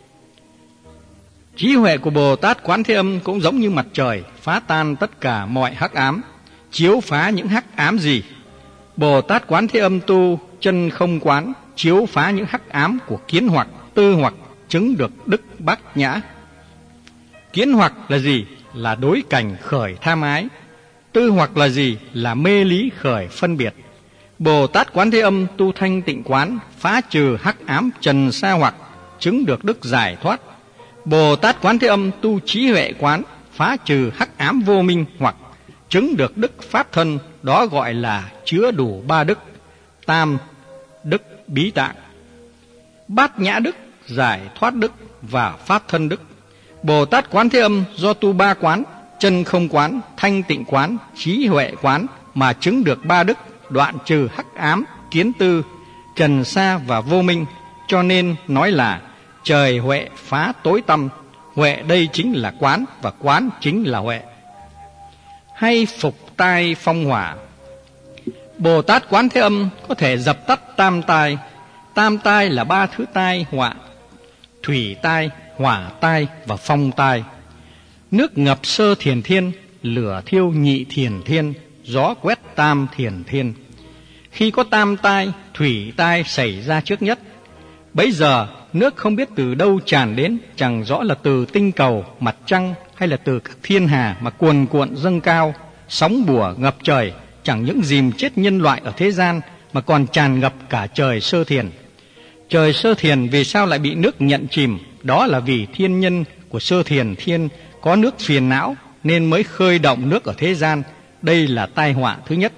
Trí huệ của Bồ Tát Quán Thế Âm cũng giống như mặt trời, phá tan tất cả mọi hắc ám. Chiếu phá những hắc ám gì? Bồ Tát Quán Thế Âm tu chân không quán, chiếu phá những hắc ám của kiến hoặc, tư hoặc, chứng được đức bát nhã. Kiến hoặc là gì? Là đối cảnh khởi tham ái. Tư hoặc là gì? Là mê lý khởi phân biệt. Bồ Tát Quán Thế Âm tu thanh tịnh quán, phá trừ hắc ám trần sa hoặc, chứng được đức giải thoát. Bồ Tát Quán Thế Âm tu trí huệ quán, phá trừ hắc ám vô minh hoặc, chứng được đức pháp thân, đó gọi là chứa đủ ba đức: tam đức bí tạng, bát nhã đức, giải thoát đức và pháp thân đức. Bồ Tát Quán Thế Âm do tu ba quán, chân không quán, thanh tịnh quán, trí huệ quán mà chứng được ba đức, đoạn trừ hắc ám, kiến tư, trần sa và vô minh. Cho nên nói là trời huệ phá tối tăm. Huệ đây chính là quán, và quán chính là huệ. Hay phục tai phong hỏa. Bồ Tát Quán Thế Âm có thể dập tắt tam tai. Tam tai là ba thứ tai họa: thủy tai, hỏa tai và phong tai. Nước ngập sơ thiền thiên, lửa thiêu nhị thiền thiên, gió quét tam thiền thiên. Khi có tam tai, thủy tai xảy ra trước nhất. Bấy giờ nước không biết từ đâu tràn đến, chẳng rõ là từ tinh cầu, mặt trăng hay là từ các thiên hà mà cuồn cuộn dâng cao, sóng bùa ngập trời, chẳng những dìm chết nhân loại ở thế gian mà còn tràn ngập cả trời Sơ Thiền. Trời Sơ Thiền vì sao lại bị nước nhận chìm? Đó là vì thiên nhân của Sơ Thiền Thiên có nước phiền não nên mới khơi động nước ở thế gian. Đây là tai họa thứ nhất.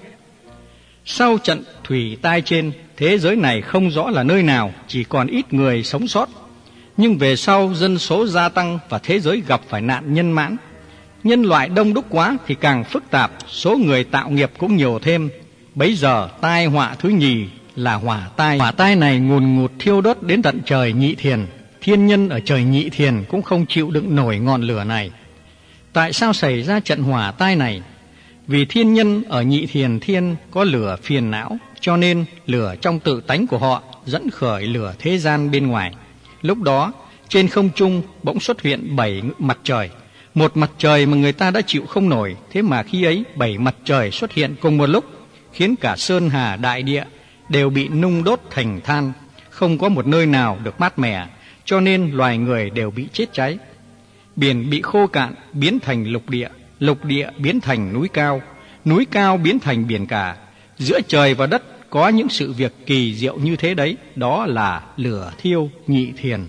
Sau trận thủy tai trên, thế giới này không rõ là nơi nào, chỉ còn ít người sống sót. Nhưng về sau dân số gia tăng và thế giới gặp phải nạn nhân mãn. Nhân loại đông đúc quá thì càng phức tạp, số người tạo nghiệp cũng nhiều thêm. Bấy giờ tai họa thứ nhì là hỏa tai. Hỏa tai này ngùn ngụt thiêu đốt đến tận trời Nhị Thiền. Thiên nhân ở trời Nhị Thiền cũng không chịu đựng nổi ngọn lửa này. Tại sao xảy ra trận hỏa tai này? Vì thiên nhân ở Nhị Thiền Thiên có lửa phiền não, cho nên lửa trong tự tánh của họ dẫn khởi lửa thế gian bên ngoài. Lúc đó, trên không trung bỗng xuất hiện bảy mặt trời. Một mặt trời mà người ta đã chịu không nổi, thế mà khi ấy bảy mặt trời xuất hiện cùng một lúc, khiến cả sơn hà đại địa đều bị nung đốt thành than, không có một nơi nào được mát mẻ, cho nên loài người đều bị chết cháy. Biển bị khô cạn, biến thành lục địa, lục địa biến thành núi cao, núi cao biến thành biển cả. Giữa trời và đất có những sự việc kỳ diệu như thế đấy, đó là lửa thiêu Nhị Thiền.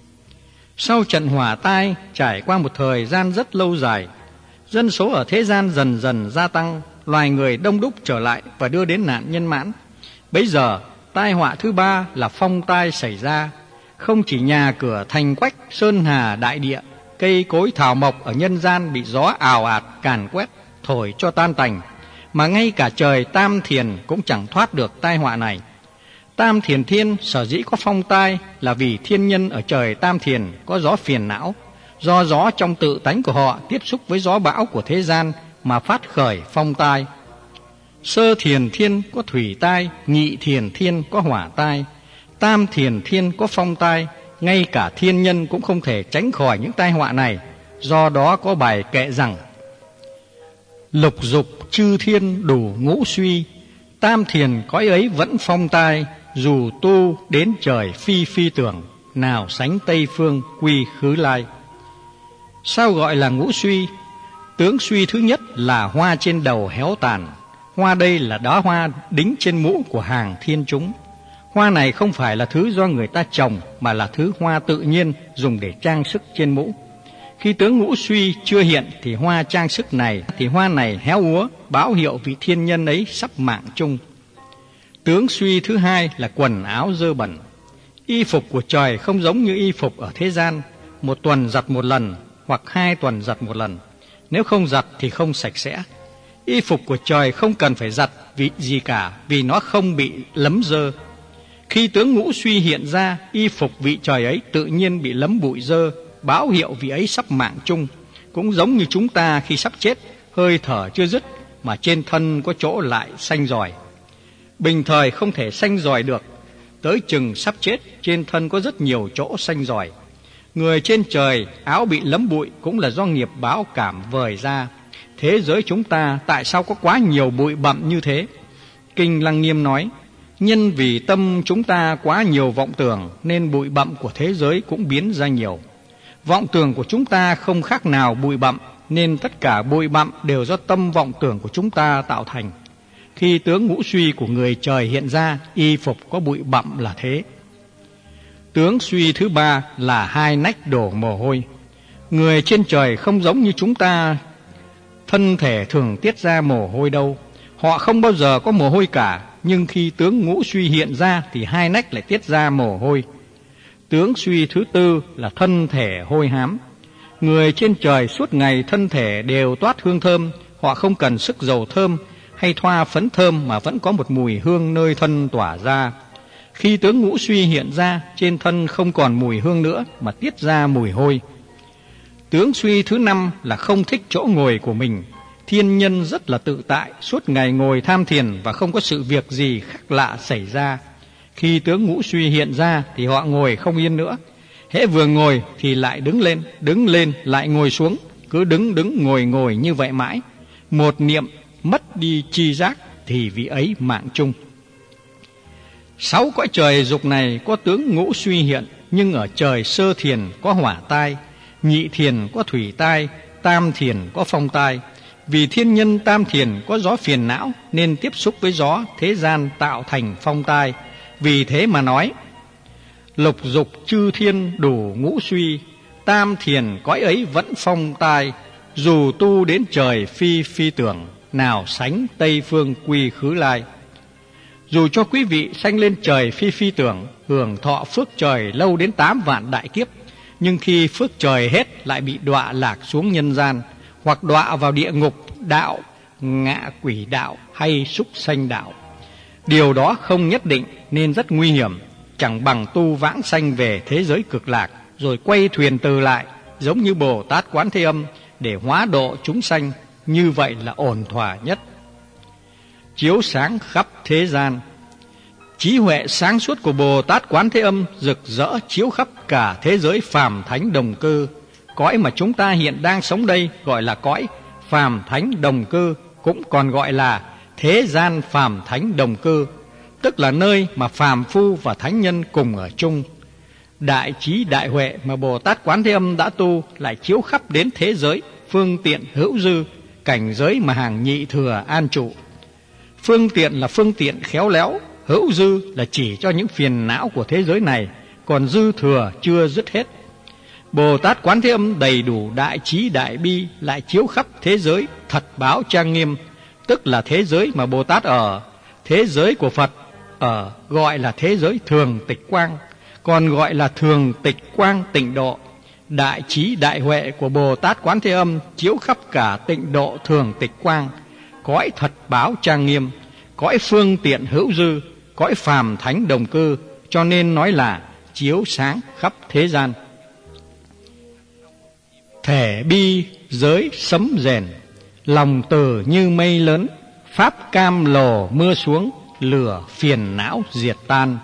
Sau trận hỏa tai, trải qua một thời gian rất lâu dài, dân số ở thế gian dần dần gia tăng, loài người đông đúc trở lại và đưa đến nạn nhân mãn. Bấy giờ, tai họa thứ ba là phong tai xảy ra. Không chỉ nhà cửa thành quách, sơn hà đại địa, cây cối thảo mộc ở nhân gian bị gió ào ạt càn quét, thổi cho tan tành, mà ngay cả trời Tam Thiền cũng chẳng thoát được tai họa này. Tam Thiền Thiên sở dĩ có phong tai là vì thiên nhân ở trời Tam Thiền có gió phiền não, do gió trong tự tánh của họ tiếp xúc với gió bão của thế gian mà phát khởi phong tai. Sơ Thiền Thiên có thủy tai, Nhị Thiền Thiên có hỏa tai, Tam Thiền Thiên có phong tai. Ngay cả thiên nhân cũng không thể tránh khỏi những tai họa này. Do đó có bài kệ rằng: lục dục chư thiên đủ ngũ suy, Tam Thiền cõi ấy vẫn phong tai, dù tu đến trời phi phi tưởng, nào sánh Tây Phương quy khứ lai. Sao gọi là ngũ suy? Tướng suy thứ nhất là hoa trên đầu héo tàn. Hoa đây là đóa hoa đính trên mũ của hàng thiên chúng. Hoa này không phải là thứ do người ta trồng, mà là thứ hoa tự nhiên dùng để trang sức trên mũ. Khi tướng ngũ suy chưa hiện thì hoa trang sức này thì hoa này héo úa, báo hiệu vị thiên nhân ấy sắp mạng chung. Tướng suy thứ hai là quần áo dơ bẩn. Y phục của trời không giống như y phục ở thế gian, một tuần giặt một lần hoặc hai tuần giặt một lần. Nếu không giặt thì không sạch sẽ. Y phục của trời không cần phải giặt vì gì cả, vì nó không bị lấm dơ. Khi tướng ngũ suy hiện ra, y phục vị trời ấy tự nhiên bị lấm bụi dơ, báo hiệu vị ấy sắp mạng chung. Cũng giống như chúng ta khi sắp chết, hơi thở chưa dứt mà trên thân có chỗ lại xanh ròi. Bình thời không thể xanh ròi được, tới chừng sắp chết trên thân có rất nhiều chỗ xanh ròi. Người trên trời áo bị lấm bụi cũng là do nghiệp báo cảm vời ra. Thế giới chúng ta tại sao có quá nhiều bụi bặm như thế? Kinh Lăng Nghiêm nói: nhân vì tâm chúng ta quá nhiều vọng tưởng nên bụi bặm của thế giới cũng biến ra nhiều. Vọng tưởng của chúng ta không khác nào bụi bặm, nên tất cả bụi bặm đều do tâm vọng tưởng của chúng ta tạo thành. Khi tướng ngũ suy của người trời hiện ra, y phục có bụi bặm là thế. Tướng suy thứ ba là hai nách đổ mồ hôi. Người trên trời không giống như chúng ta, thân thể thường tiết ra mồ hôi đâu. Họ không bao giờ có mồ hôi cả, nhưng khi tướng ngũ suy hiện ra thì hai nách lại tiết ra mồ hôi. Tướng suy thứ tư là thân thể hôi hám. Người trên trời suốt ngày thân thể đều toát hương thơm, họ không cần sức dầu thơm hay thoa phấn thơm mà vẫn có một mùi hương nơi thân tỏa ra. Khi tướng ngũ suy hiện ra, trên thân không còn mùi hương nữa mà tiết ra mùi hôi. Tướng suy thứ năm là không thích chỗ ngồi của mình. Thiên nhân rất là tự tại, suốt ngày ngồi tham thiền và không có sự việc gì khác lạ xảy ra. Khi tướng ngũ suy hiện ra thì họ ngồi không yên nữa. Hễ vừa ngồi thì lại đứng lên, đứng lên lại ngồi xuống, cứ đứng đứng ngồi ngồi như vậy mãi. Một niệm mất đi tri giác thì vị ấy mạng chung. Sáu cõi trời dục này có tướng ngũ suy hiện, nhưng ở trời sơ thiền có hỏa tai, nhị thiền có thủy tai, tam thiền có phong tai. Vì thiên nhân tam thiền có gió phiền não, nên tiếp xúc với gió thế gian tạo thành phong tai. Vì thế mà nói: lục dục chư thiên đủ ngũ suy, tam thiền cõi ấy vẫn phong tai. Dù tu đến trời phi phi tưởng, nào sánh Tây phương quy khứ lai. Dù cho quý vị sanh lên trời phi phi tưởng, hưởng thọ phước trời lâu đến tám vạn đại kiếp, nhưng khi phước trời hết lại bị đọa lạc xuống nhân gian, hoặc đọa vào địa ngục đạo, ngạ quỷ đạo hay súc sanh đạo. Điều đó không nhất định nên rất nguy hiểm, chẳng bằng tu vãng sanh về thế giới cực lạc, rồi quay thuyền từ lại, giống như Bồ Tát Quán Thế Âm, để hóa độ chúng sanh. Như vậy là ổn thỏa nhất. Chiếu sáng khắp thế gian. Trí huệ sáng suốt của Bồ Tát Quán Thế Âm rực rỡ chiếu khắp cả thế giới phàm thánh đồng cư. Cõi mà chúng ta hiện đang sống đây gọi là cõi phàm thánh đồng cư, cũng còn gọi là thế gian phàm thánh đồng cư, tức là nơi mà phàm phu và thánh nhân cùng ở chung. Đại trí đại huệ mà Bồ Tát Quán Thế Âm đã tu lại chiếu khắp đến thế giới phương tiện hữu dư, cảnh giới mà hàng nhị thừa an trụ. Phương tiện là phương tiện khéo léo, hữu dư là chỉ cho những phiền não của thế giới này, còn dư thừa chưa dứt hết. Bồ Tát Quán Thế Âm đầy đủ đại trí đại bi lại chiếu khắp thế giới thật báo trang nghiêm, tức là thế giới mà Bồ Tát ở. Thế giới của Phật ở gọi là thế giới thường tịch quang, còn gọi là thường tịch quang tịnh độ. Đại trí đại huệ của Bồ Tát Quán Thế Âm chiếu khắp cả tịnh độ thường tịch quang, cõi thật báo trang nghiêm, cõi phương tiện hữu dư, cõi phàm thánh đồng cư, cho nên nói là chiếu sáng khắp thế gian. Thể bi giới sấm rền, lòng từ như mây lớn, pháp cam lồ mưa xuống, lửa phiền não diệt tan.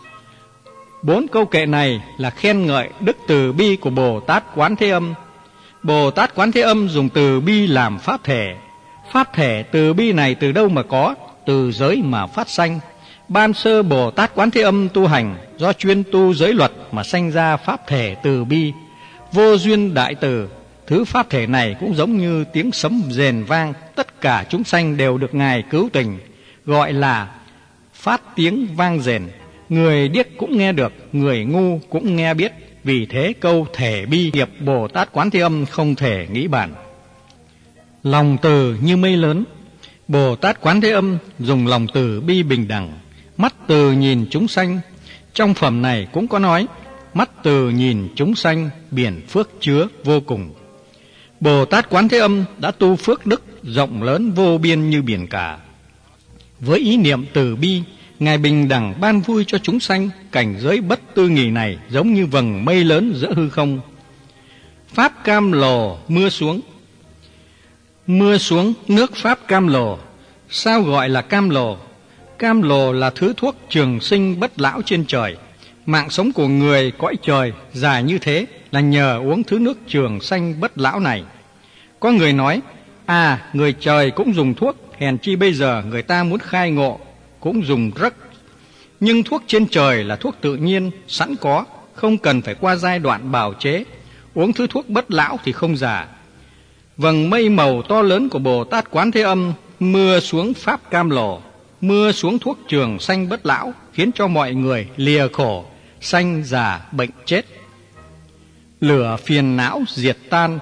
Bốn câu kệ này là khen ngợi đức từ bi của Bồ Tát Quán Thế Âm. Bồ Tát Quán Thế Âm dùng từ bi làm pháp thể. Pháp thể từ bi này từ đâu mà có? Từ giới mà phát sanh. Ban sơ Bồ Tát Quán Thế Âm tu hành, do chuyên tu giới luật mà sanh ra pháp thể từ bi. Vô duyên đại từ, thứ pháp thể này cũng giống như tiếng sấm rền vang, tất cả chúng sanh đều được Ngài cứu tình, gọi là phát tiếng vang rền. Người điếc cũng nghe được, người ngu cũng nghe biết. Vì thế câu thể bi nghiệp Bồ Tát Quán Thế Âm không thể nghĩ bàn. Lòng từ như mây lớn. Bồ Tát Quán Thế Âm dùng lòng từ bi bình đẳng, mắt từ nhìn chúng sanh. Trong phẩm này cũng có nói, mắt từ nhìn chúng sanh, biển phước chứa vô cùng. Bồ Tát Quán Thế Âm đã tu phước đức rộng lớn vô biên như biển cả. Với ý niệm từ bi, Ngài bình đẳng ban vui cho chúng sanh. Cảnh giới bất tư nghì này giống như vầng mây lớn giữa hư không. Pháp cam lồ mưa xuống. Mưa xuống nước pháp cam lồ. Sao gọi là cam lồ? Cam lồ là thứ thuốc trường sinh bất lão trên trời. Mạng sống của người cõi trời dài như thế là nhờ uống thứ nước trường sanh bất lão này. Có người nói, à, người trời cũng dùng thuốc, hèn chi bây giờ người ta muốn khai ngộ cũng dùng rắc. Nhưng thuốc trên trời là thuốc tự nhiên, sẵn có, không cần phải qua giai đoạn bào chế. Uống thứ thuốc bất lão thì không già. Vầng mây màu to lớn của Bồ Tát Quán Thế Âm mưa xuống pháp cam lồ, mưa xuống thuốc trường sanh bất lão, khiến cho mọi người lìa khổ, sanh già bệnh chết. Lửa phiền não diệt tan.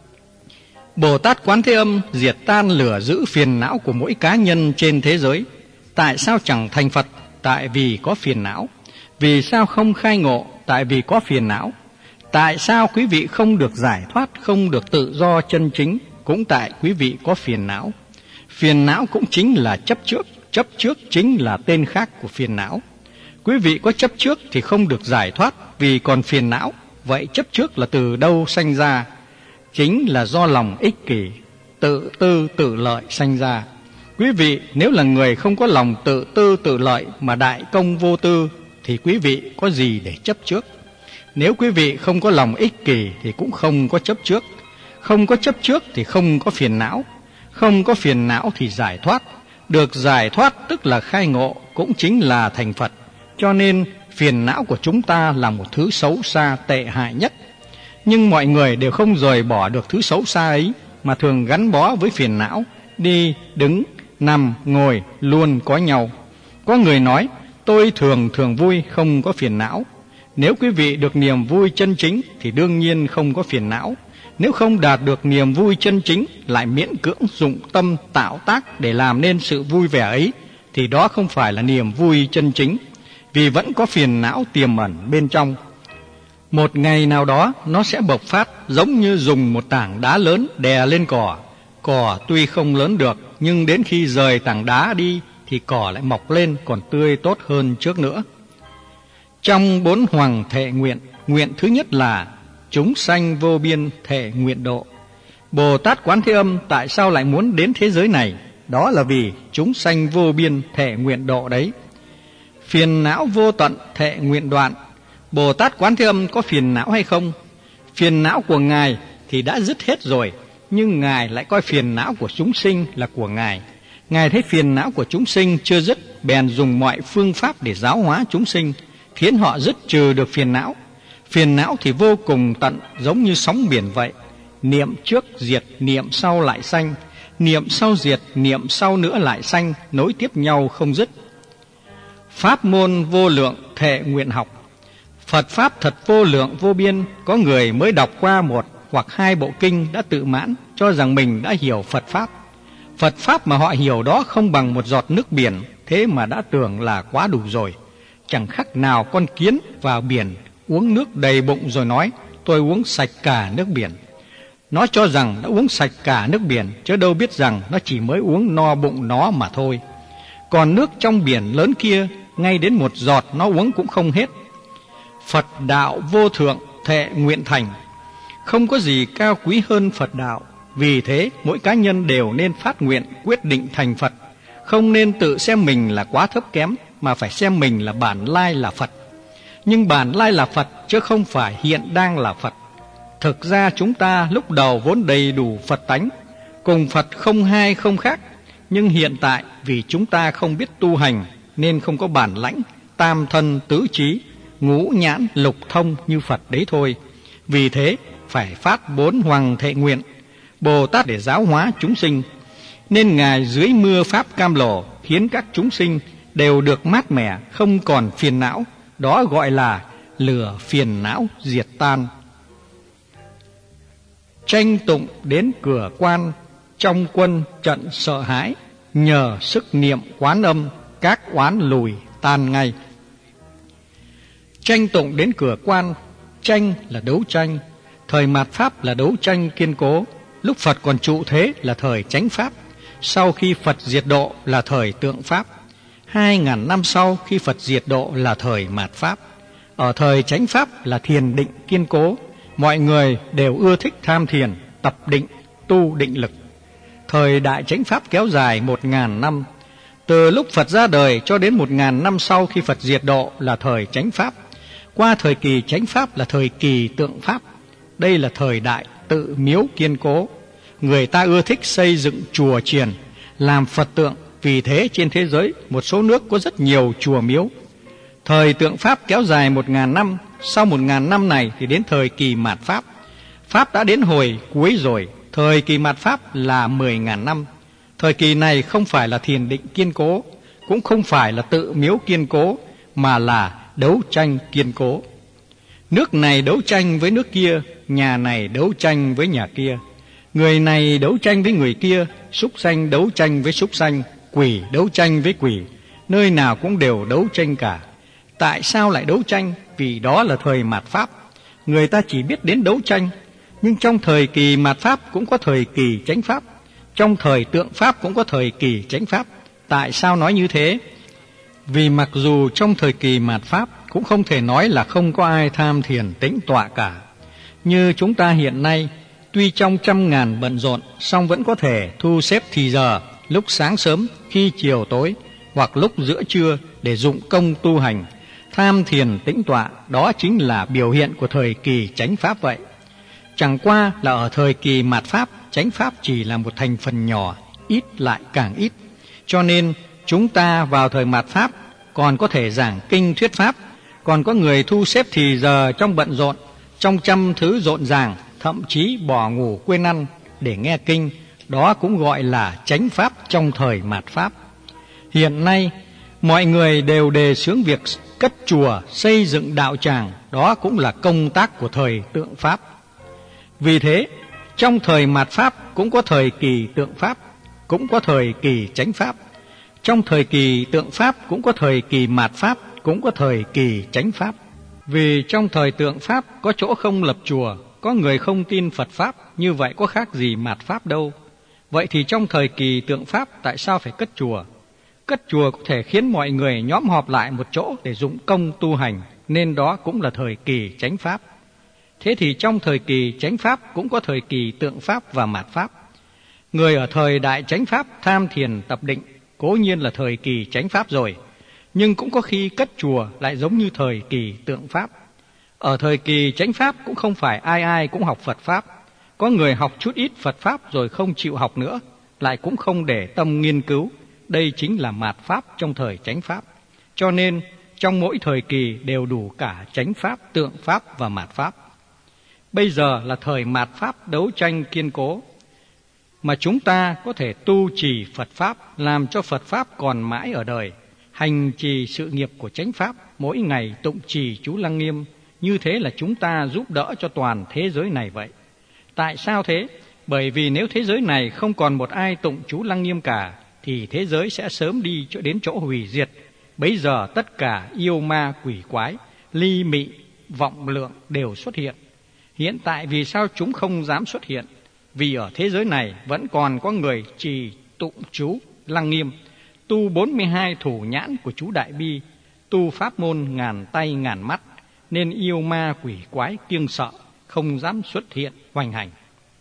Bồ Tát Quán Thế Âm diệt tan lửa giữ phiền não của mỗi cá nhân trên thế giới. Tại sao chẳng thành Phật? Tại vì có phiền não. Vì sao không khai ngộ? Tại vì có phiền não. Tại sao quý vị không được giải thoát, không được tự do chân chính? Cũng tại quý vị có phiền não. Phiền não cũng chính là chấp trước. Chấp trước chính là tên khác của phiền não. Quý vị có chấp trước thì không được giải thoát vì còn phiền não. Vậy chấp trước là từ đâu sanh ra? Chính là do lòng ích kỷ, tự tư tự lợi sanh ra. Quý vị nếu là người không có lòng tự tư tự lợi mà đại công vô tư thì quý vị có gì để chấp trước? Nếu quý vị không có lòng ích kỷ thì cũng không có chấp trước. Không có chấp trước thì không có phiền não. Không có phiền não thì giải thoát. Được giải thoát tức là khai ngộ, cũng chính là thành Phật. cho nên phiền não của chúng ta là một thứ xấu xa tệ hại nhất. Nhưng mọi người đều không rời bỏ được thứ xấu xa ấy, mà thường gắn bó với phiền não, đi, đứng, nằm, ngồi luôn có nhau. Có người nói, tôi thường thường vui, không có phiền não. Nếu quý vị được niềm vui chân chính thì đương nhiên không có phiền não. Nếu không đạt được niềm vui chân chính, lại miễn cưỡng dụng tâm tạo tác để làm nên sự vui vẻ ấy, thì đó không phải là niềm vui chân chính, vì vẫn có phiền não tiềm ẩn bên trong. Một ngày nào đó nó sẽ bộc phát, giống như dùng một tảng đá lớn đè lên cỏ. Cỏ tuy không lớn được, nhưng đến khi rời tảng đá đi thì cỏ lại mọc lên còn tươi tốt hơn trước nữa. Trong bốn hoằng thệ nguyện, nguyện thứ nhất là chúng sanh vô biên thệ nguyện độ. Bồ Tát Quán Thế Âm tại sao lại muốn đến thế giới này? Đó là vì chúng sanh vô biên thệ nguyện độ đấy. Phiền não vô tận thệ nguyện đoạn. Bồ Tát Quán Thế Âm có phiền não hay không? Phiền não của Ngài thì đã dứt hết rồi, nhưng Ngài lại coi phiền não của chúng sinh là của Ngài. Ngài thấy phiền não của chúng sinh chưa dứt, bèn dùng mọi phương pháp để giáo hóa chúng sinh, khiến họ dứt trừ được phiền não. Phiền não thì vô cùng tận, giống như sóng biển vậy. Niệm trước diệt, niệm sau lại sanh. Niệm sau diệt, niệm sau nữa lại sanh, nối tiếp nhau không dứt. Pháp môn vô lượng thệ nguyện học. Phật Pháp thật vô lượng vô biên. Có người mới đọc qua một hoặc hai bộ kinh đã tự mãn, cho rằng mình đã hiểu Phật Pháp. Phật Pháp mà họ hiểu đó không bằng một giọt nước biển, thế mà đã tưởng là quá đủ rồi. Chẳng khác nào con kiến vào biển, uống nước đầy bụng rồi nói, tôi uống sạch cả nước biển. Nó cho rằng đã uống sạch cả nước biển, chứ đâu biết rằng nó chỉ mới uống no bụng nó mà thôi. Còn nước trong biển lớn kia, ngay đến một giọt nó uống cũng không hết. Phật đạo vô thượng thệ nguyện thành. Không có gì cao quý hơn Phật đạo. Vì thế mỗi cá nhân đều nên phát nguyện quyết định thành Phật. Không nên tự xem mình là quá thấp kém, mà phải xem mình là bản lai là Phật. Nhưng bản lai là Phật chứ không phải hiện đang là Phật. Thực ra chúng ta lúc đầu vốn đầy đủ Phật tánh, cùng Phật không hai không khác. Nhưng hiện tại vì chúng ta không biết tu hành, nên không có bản lãnh, tam thân tứ trí, ngũ nhãn lục thông như Phật đấy thôi. Vì thế phải phát bốn hoằng thệ nguyện, Bồ Tát để giáo hóa chúng sinh. Nên Ngài dưới mưa Pháp cam lồ, khiến các chúng sinh đều được mát mẻ, không còn phiền não. Đó gọi là lửa phiền não diệt tan. Tranh tụng đến cửa quan, trong quân trận sợ hãi, nhờ sức niệm Quán Âm, các oán lùi tan ngay. Tranh tụng đến cửa quan. Tranh là đấu tranh. Thời mạt Pháp là đấu tranh kiên cố. Lúc Phật còn trụ thế là thời chánh Pháp. Sau khi Phật diệt độ là thời tượng Pháp. Hai ngàn năm sau khi Phật diệt độ là thời mạt Pháp. Ở thời chánh Pháp là thiền định kiên cố. Mọi người đều ưa thích tham thiền, tập định, tu định lực. Thời đại chánh Pháp kéo dài một ngàn năm. Từ lúc Phật ra đời cho đến một ngàn năm sau khi Phật diệt độ là thời chánh Pháp. Qua thời kỳ chánh Pháp là thời kỳ tượng Pháp. Đây là thời đại tự miếu kiên cố. Người ta ưa thích xây dựng chùa chiền, làm Phật tượng. Vì thế trên thế giới một số nước có rất nhiều chùa miếu. Thời tượng Pháp kéo dài một ngàn năm. Sau một ngàn năm này thì đến thời kỳ mạt Pháp. Pháp đã đến hồi cuối rồi. Thời kỳ mạt Pháp là mười ngàn năm. Thời kỳ này không phải là thiền định kiên cố, cũng không phải là tự miếu kiên cố, mà là đấu tranh kiên cố. Nước này đấu tranh với nước kia, nhà này đấu tranh với nhà kia. Người này đấu tranh với người kia, súc sanh đấu tranh với súc sanh, quỷ đấu tranh với quỷ. Nơi nào cũng đều đấu tranh cả. Tại sao lại đấu tranh? Vì đó là thời mạt Pháp. Người ta chỉ biết đến đấu tranh. Nhưng trong thời kỳ mạt Pháp cũng có thời kỳ chánh Pháp. Trong thời tượng Pháp cũng có thời kỳ chánh Pháp. Tại sao nói như thế? Vì mặc dù trong thời kỳ mạt Pháp cũng không thể nói là không có ai tham thiền tĩnh tọa cả. Như chúng ta hiện nay, tuy trong trăm ngàn bận rộn, song vẫn có thể thu xếp thì giờ, lúc sáng sớm, khi chiều tối, hoặc lúc giữa trưa để dụng công tu hành. Tham thiền tĩnh tọa, đó chính là biểu hiện của thời kỳ chánh Pháp vậy. Chẳng qua là ở thời kỳ mạt Pháp, chánh Pháp chỉ là một thành phần nhỏ, ít lại càng ít. Cho nên chúng ta vào thời mạt Pháp còn có thể giảng kinh thuyết pháp, còn có người thu xếp thì giờ trong bận rộn, trong trăm thứ rộn ràng, thậm chí bỏ ngủ quên ăn để nghe kinh. Đó cũng gọi là chánh pháp trong thời mạt pháp. Hiện nay mọi người đều đề xướng việc cất chùa, xây dựng đạo tràng, đó cũng là công tác của thời tượng pháp. Vì thế trong thời mạt pháp cũng có thời kỳ tượng pháp, cũng có thời kỳ chánh pháp. Trong thời kỳ tượng pháp cũng có thời kỳ mạt pháp, cũng có thời kỳ chánh pháp. Vì trong thời tượng pháp có chỗ không lập chùa, có người không tin Phật pháp, như vậy có khác gì mạt pháp đâu. Vậy thì trong thời kỳ tượng pháp tại sao phải cất chùa? Cất chùa có thể khiến mọi người nhóm họp lại một chỗ để dụng công tu hành, nên đó cũng là thời kỳ chánh pháp. Thế thì trong thời kỳ chánh pháp cũng có thời kỳ tượng pháp và mạt pháp. Người ở thời đại chánh pháp tham thiền tập định, cố nhiên là thời kỳ chánh pháp rồi, nhưng cũng có khi cất chùa lại giống như thời kỳ tượng pháp. Ở thời kỳ chánh pháp cũng không phải ai ai cũng học Phật pháp. Có người học chút ít Phật pháp rồi không chịu học nữa, lại cũng không để tâm nghiên cứu. Đây chính là mạt pháp trong thời chánh pháp. Cho nên trong mỗi thời kỳ đều đủ cả chánh pháp, tượng pháp và mạt pháp. Bây giờ là thời mạt pháp đấu tranh kiên cố, mà chúng ta có thể tu trì Phật pháp, làm cho Phật pháp còn mãi ở đời, hành trì sự nghiệp của chánh pháp, mỗi ngày tụng trì chú Lăng Nghiêm. Như thế là chúng ta giúp đỡ cho toàn thế giới này vậy. Tại sao thế? Bởi vì nếu thế giới này không còn một ai tụng chú Lăng Nghiêm cả, thì thế giới sẽ sớm đi đến chỗ hủy diệt. Bấy giờ tất cả yêu ma quỷ quái, ly mị, vọng lượng đều xuất hiện. Hiện tại vì sao chúng không dám xuất hiện? Vì ở thế giới này vẫn còn có người trì tụng chú Lăng Nghiêm, tu bốn mươi hai thủ nhãn của chú Đại Bi, tu pháp môn ngàn tay ngàn mắt, nên yêu ma quỷ quái kiêng sợ, không dám xuất hiện hoành hành.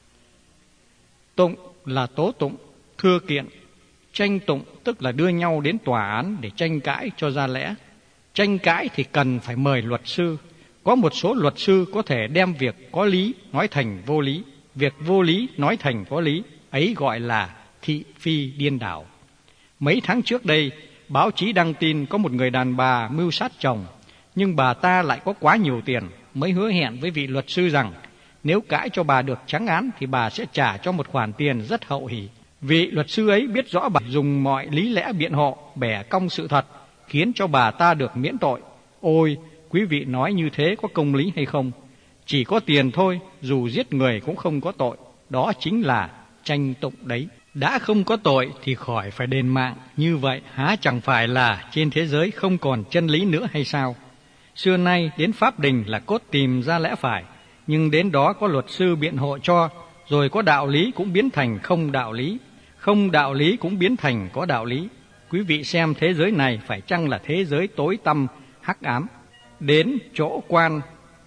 Tụng là tố tụng, thưa kiện. Tranh tụng tức là đưa nhau đến tòa án để tranh cãi cho ra lẽ. Tranh cãi thì cần phải mời luật sư. Có một số luật sư có thể đem việc có lý nói thành vô lý, việc vô lý nói thành có lý, ấy gọi là thị phi điên đảo. Mấy tháng trước đây, báo chí đăng tin có một người đàn bà mưu sát chồng, nhưng bà ta lại có quá nhiều tiền, mới hứa hẹn với vị luật sư rằng nếu cãi cho bà được trắng án thì bà sẽ trả cho một khoản tiền rất hậu hỷ. Vị luật sư ấy biết rõ bà dùng mọi lý lẽ biện hộ, bẻ cong sự thật, khiến cho bà ta được miễn tội. Ôi, quý vị nói như thế có công lý hay không? Chỉ có tiền thôi, dù giết người cũng không có tội. Đó chính là tranh tụng đấy. Đã không có tội thì khỏi phải đền mạng. Như vậy há chẳng phải là trên thế giới không còn chân lý nữa hay sao? Xưa nay đến pháp đình là cốt tìm ra lẽ phải, nhưng đến đó có luật sư biện hộ cho, rồi có đạo lý cũng biến thành không đạo lý, không đạo lý cũng biến thành có đạo lý. Quý vị xem thế giới này phải chăng là thế giới tối tăm, hắc ám? Đến chỗ quan,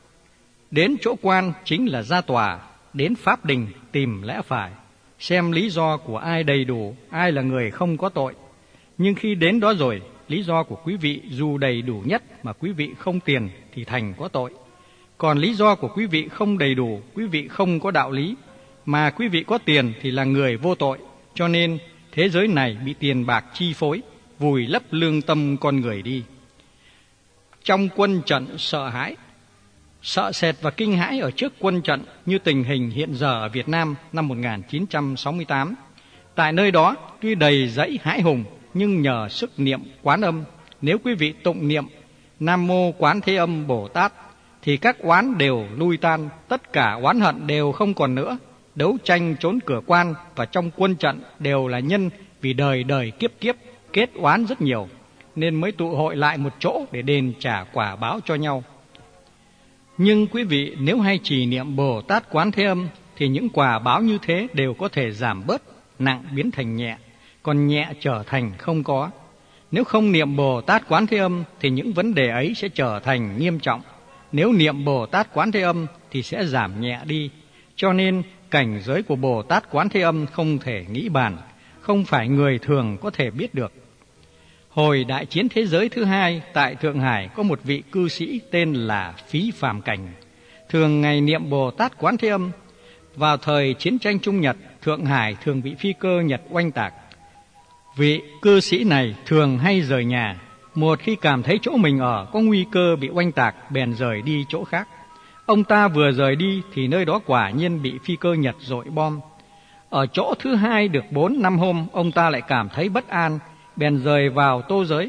đến chỗ quan chính là ra tòa, đến pháp đình tìm lẽ phải, xem lý do của ai đầy đủ, ai là người không có tội. Nhưng khi đến đó rồi, lý do của quý vị dù đầy đủ nhất mà quý vị không tiền thì thành có tội. Còn lý do của quý vị không đầy đủ, quý vị không có đạo lý, mà quý vị có tiền thì là người vô tội. Cho nên thế giới này bị tiền bạc chi phối, vùi lấp lương tâm con người đi. Trong quân trận sợ hãi, sợ sệt và kinh hãi ở trước quân trận như tình hình hiện giờ ở Việt Nam năm một nghìn chín trăm sáu mươi tám. Tại nơi đó tuy đầy dẫy hãi hùng, nhưng nhờ sức niệm Quán Âm, nếu quý vị tụng niệm Nam Mô Quán Thế Âm Bồ Tát thì các oán đều lui tan, tất cả oán hận đều không còn nữa. Đấu tranh trốn cửa quan và trong quân trận đều là nhân vì đời đời kiếp kiếp kết oán rất nhiều, nên mới tụ hội lại một chỗ để đền trả quả báo cho nhau. Nhưng quý vị nếu hay trì niệm Bồ Tát Quán Thế Âm thì những quả báo như thế đều có thể giảm bớt, nặng biến thành nhẹ, còn nhẹ trở thành không có. Nếu không niệm Bồ Tát Quán Thế Âm thì những vấn đề ấy sẽ trở thành nghiêm trọng. Nếu niệm Bồ Tát Quán Thế Âm thì sẽ giảm nhẹ đi. Cho nên cảnh giới của Bồ Tát Quán Thế Âm không thể nghĩ bàn, không phải người thường có thể biết được. Hồi đại chiến thế giới thứ hai, tại Thượng Hải có một vị cư sĩ tên là Phí Phàm Cảnh, thường ngày niệm Bồ Tát Quán Thế Âm. Vào thời chiến tranh Trung Nhật, Thượng Hải thường bị phi cơ Nhật oanh tạc. Vị cư sĩ này thường hay rời nhà, Một khi cảm thấy chỗ mình ở có nguy cơ bị oanh tạc, bèn rời đi chỗ khác. Ông ta vừa rời đi thì nơi đó quả nhiên bị phi cơ Nhật dội bom. Ở chỗ thứ hai được bốn năm hôm, ông ta lại cảm thấy bất an, bèn rời vào Tô Giới.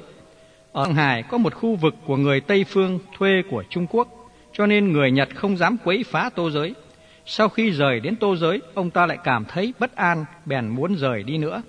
Ở Thượng Hải có một khu vực của người Tây Phương thuê của Trung Quốc, cho nên người Nhật không dám quấy phá Tô Giới. Sau khi rời đến Tô Giới, ông ta lại cảm thấy bất an, bèn muốn rời đi nữa.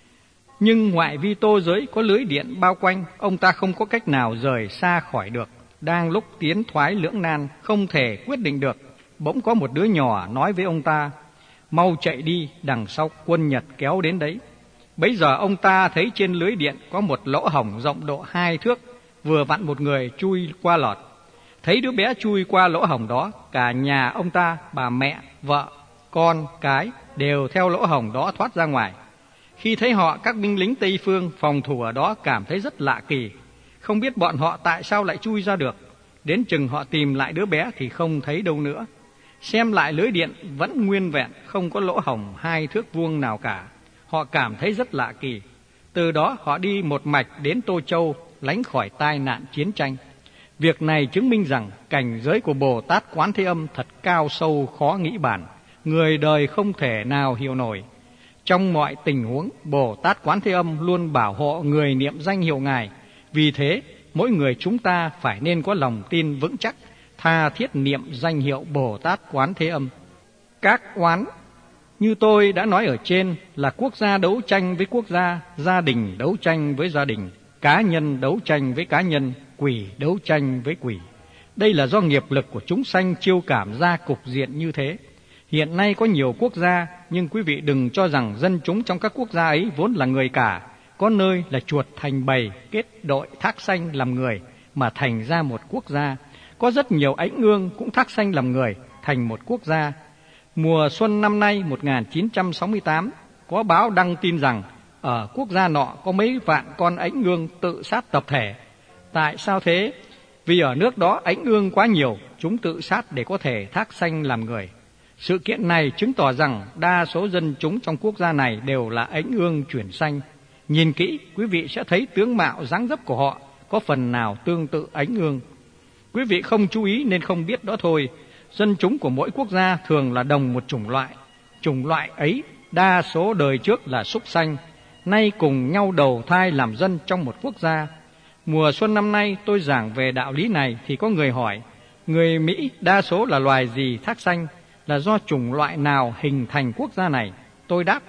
Nhưng ngoại vi Tô Giới có lưới điện bao quanh, ông ta không có cách nào rời xa khỏi được. Đang lúc tiến thoái lưỡng nan, không thể quyết định được, bỗng có một đứa nhỏ nói với ông ta: mau chạy đi, đằng sau quân Nhật kéo đến đấy. Bấy giờ ông ta thấy trên lưới điện có một lỗ hổng rộng độ hai thước, vừa vặn một người chui qua lọt. Thấy đứa bé chui qua lỗ hổng đó, cả nhà ông ta, bà mẹ, vợ, con, cái đều theo lỗ hổng đó thoát ra ngoài. Khi thấy họ, các binh lính Tây Phương phòng thủ ở đó cảm thấy rất lạ kỳ, không biết bọn họ tại sao lại chui ra được. Đến chừng họ tìm lại đứa bé thì không thấy đâu nữa. Xem lại lưới điện vẫn nguyên vẹn, không có lỗ hổng hai thước vuông nào cả. Họ cảm thấy rất lạ kỳ. Từ đó họ đi một mạch đến Tô Châu, lánh khỏi tai nạn chiến tranh. Việc này chứng minh rằng cảnh giới của Bồ Tát Quán Thế Âm thật cao sâu khó nghĩ bàn, người đời không thể nào hiểu nổi. Trong mọi tình huống, Bồ Tát Quán Thế Âm luôn bảo hộ người niệm danh hiệu Ngài. Vì thế, mỗi người chúng ta phải nên có lòng tin vững chắc, tha thiết niệm danh hiệu Bồ Tát Quán Thế Âm. Các oán, như tôi đã nói ở trên, là quốc gia đấu tranh với quốc gia, gia đình đấu tranh với gia đình, cá nhân đấu tranh với cá nhân, quỷ đấu tranh với quỷ. Đây là do nghiệp lực của chúng sanh chiêu cảm ra cục diện như thế. Hiện nay có nhiều quốc gia, nhưng quý vị đừng cho rằng dân chúng trong các quốc gia ấy vốn là người cả. Có nơi là chuột thành bầy, kết đội thác sanh làm người, mà thành ra một quốc gia. Có rất nhiều ánh ương cũng thác sanh làm người, thành một quốc gia. Mùa xuân năm nay một nghìn chín trăm sáu mươi tám, có báo đăng tin rằng ở quốc gia nọ có mấy vạn con ánh ương tự sát tập thể. Tại sao thế? Vì ở nước đó ánh ương quá nhiều, chúng tự sát để có thể thác sanh làm người. Sự kiện này chứng tỏ rằng đa số dân chúng trong quốc gia này đều là ánh ương chuyển sanh. Nhìn kỹ, quý vị sẽ thấy tướng mạo dáng dấp của họ có phần nào tương tự ánh ương. Quý vị không chú ý nên không biết đó thôi. Dân chúng của mỗi quốc gia thường là đồng một chủng loại. Chủng loại ấy đa số đời trước là súc sanh, nay cùng nhau đầu thai làm dân trong một quốc gia. Mùa xuân năm nay tôi giảng về đạo lý này thì có người hỏi, người Mỹ đa số là loài gì thác sanh, là do chủng loại nào hình thành quốc gia này? Tôi đáp,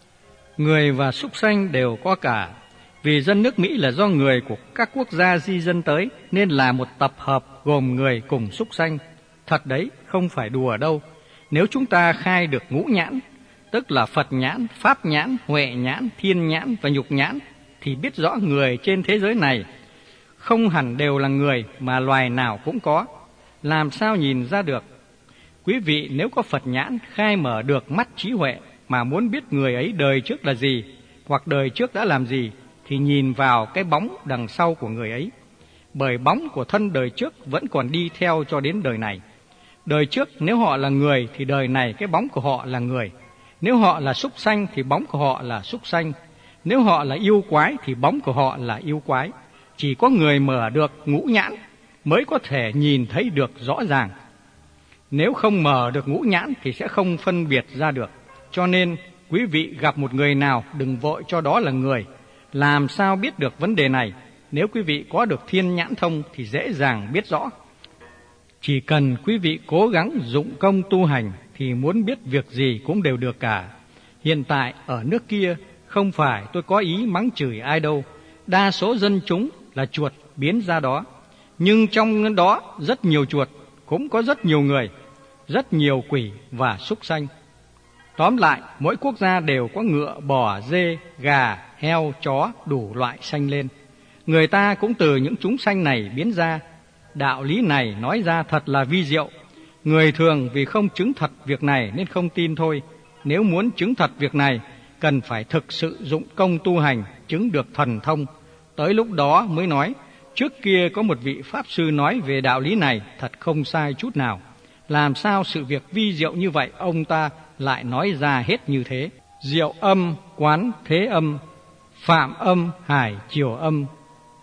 người và súc sanh đều có cả. Vì dân nước Mỹ là do người của các quốc gia di dân tới, nên là một tập hợp gồm người cùng súc sanh. Thật đấy, không phải đùa đâu. Nếu chúng ta khai được ngũ nhãn, tức là Phật nhãn, Pháp nhãn, Huệ nhãn, Thiên nhãn và Nhục nhãn, thì biết rõ người trên thế giới này không hẳn đều là người, mà loài nào cũng có. Làm sao nhìn ra được? Quý vị nếu có Phật nhãn khai mở được mắt trí huệ mà muốn biết người ấy đời trước là gì, hoặc đời trước đã làm gì, thì nhìn vào cái bóng đằng sau của người ấy. Bởi bóng của thân đời trước vẫn còn đi theo cho đến đời này. Đời trước nếu họ là người thì đời này cái bóng của họ là người. Nếu họ là súc sanh thì bóng của họ là súc sanh. Nếu họ là yêu quái thì bóng của họ là yêu quái. Chỉ có người mở được ngũ nhãn mới có thể nhìn thấy được rõ ràng. Nếu không mở được ngũ nhãn thì sẽ không phân biệt ra được. Cho nên quý vị gặp một người nào đừng vội cho đó là người. Làm sao biết được vấn đề này? Nếu quý vị có được thiên nhãn thông thì dễ dàng biết rõ. Chỉ cần quý vị cố gắng dụng công tu hành thì muốn biết việc gì cũng đều được cả. Hiện tại ở nước kia không phải tôi có ý mắng chửi ai đâu. Đa số dân chúng là chuột biến ra đó. Nhưng trong đó rất nhiều chuột, cũng có rất nhiều người, rất nhiều quỷ và súc sanh. Tóm lại, mỗi quốc gia đều có ngựa, bò, dê, gà, heo, chó, đủ loại sanh lên. Người ta cũng từ những chúng sanh này biến ra. Đạo lý này nói ra thật là vi diệu. Người thường vì không chứng thật việc này nên không tin thôi. Nếu muốn chứng thật việc này, cần phải thực sự dụng công tu hành, chứng được thần thông. Tới lúc đó mới nói, trước kia có một vị Pháp Sư nói về đạo lý này, thật không sai chút nào. Làm sao sự việc vi diệu như vậy ông ta lại nói ra hết như thế? Diệu âm, quán thế âm, phạm âm, hải triều âm,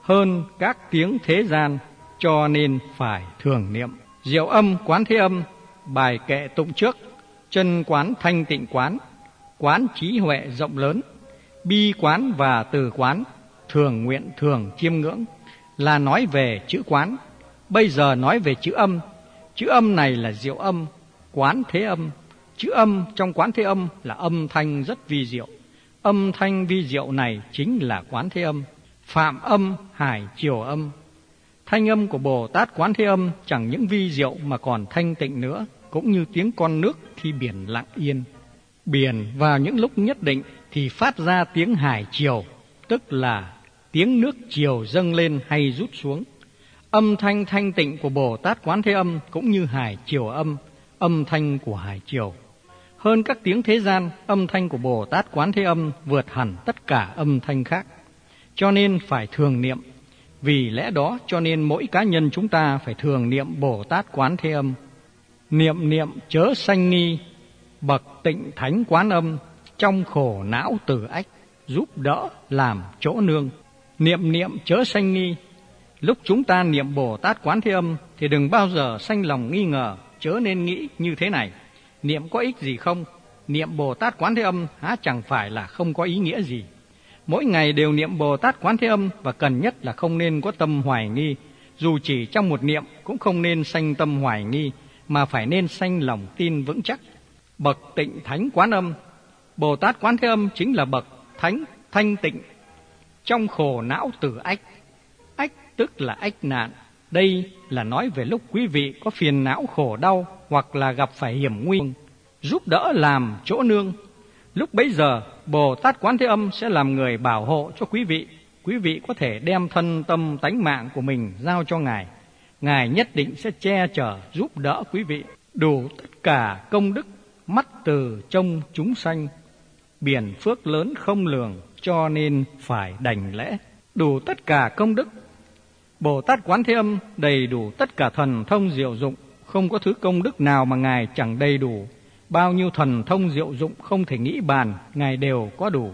hơn các tiếng thế gian, cho nên phải thường niệm. Diệu âm quán thế âm, bài kệ tụng trước: chân quán thanh tịnh quán, quán trí huệ rộng lớn, bi quán và từ quán, thường nguyện thường chiêm ngưỡng, là nói về chữ quán. Bây giờ nói về chữ âm. Chữ âm này là diệu âm, quán thế âm. Chữ âm trong quán thế âm là âm thanh rất vi diệu. Âm thanh vi diệu này chính là quán thế âm. Phạm âm, hải triều âm. Thanh âm của Bồ Tát Quán Thế Âm chẳng những vi diệu mà còn thanh tịnh nữa, cũng như tiếng con nước khi biển lặng yên. Biển vào những lúc nhất định thì phát ra tiếng hải triều, tức là tiếng nước triều dâng lên hay rút xuống. Âm thanh thanh tịnh của Bồ Tát Quán Thế Âm cũng như hải triều âm, âm thanh của hải triều. Hơn các tiếng thế gian, âm thanh của Bồ Tát Quán Thế Âm vượt hẳn tất cả âm thanh khác, cho nên phải thường niệm. Vì lẽ đó cho nên mỗi cá nhân chúng ta phải thường niệm Bồ Tát Quán Thế Âm. Niệm niệm chớ sanh nghi, bậc tịnh thánh quán âm, trong khổ não từ ách, giúp đỡ làm chỗ nương. Niệm niệm chớ sanh nghi. Lúc chúng ta niệm Bồ Tát Quán Thế Âm thì đừng bao giờ sanh lòng nghi ngờ, chớ nên nghĩ như thế này: niệm có ích gì không? Niệm Bồ Tát Quán Thế Âm há chẳng phải là không có ý nghĩa gì. Mỗi ngày đều niệm Bồ Tát Quán Thế Âm, và cần nhất là không nên có tâm hoài nghi. Dù chỉ trong một niệm cũng không nên sanh tâm hoài nghi, mà phải nên sanh lòng tin vững chắc. Bậc tịnh thánh quán âm. Bồ Tát Quán Thế Âm chính là bậc thánh thanh tịnh, trong khổ não từ ách. Ách tức là ách nạn. Đây là nói về lúc quý vị có phiền não khổ đau, hoặc là gặp phải hiểm nguy, giúp đỡ làm chỗ nương. Lúc bấy giờ, Bồ Tát Quán Thế Âm sẽ làm người bảo hộ cho quý vị. Quý vị có thể đem thân tâm tánh mạng của mình giao cho Ngài. Ngài nhất định sẽ che chở giúp đỡ quý vị. Đủ tất cả công đức, mắt từ trông chúng sanh, biển phước lớn không lường, cho nên phải đảnh lễ. Đủ tất cả công đức. Bồ Tát Quán Thế Âm đầy đủ tất cả thần thông diệu dụng, không có thứ công đức nào mà Ngài chẳng đầy đủ. Bao nhiêu thần thông diệu dụng không thể nghĩ bàn, Ngài đều có đủ.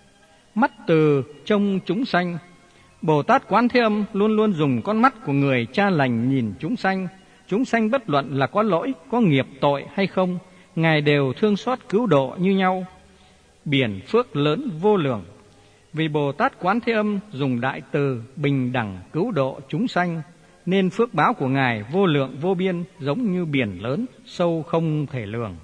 Mắt từ trông chúng sanh. Bồ Tát Quán Thế Âm luôn luôn dùng con mắt của người cha lành nhìn chúng sanh. Chúng sanh bất luận là có lỗi, có nghiệp tội hay không, Ngài đều thương xót cứu độ như nhau. Biển phước lớn vô lượng. Vì Bồ Tát Quán Thế Âm dùng đại từ bình đẳng cứu độ chúng sanh, nên phước báo của Ngài vô lượng vô biên, giống như biển lớn, sâu không thể lường.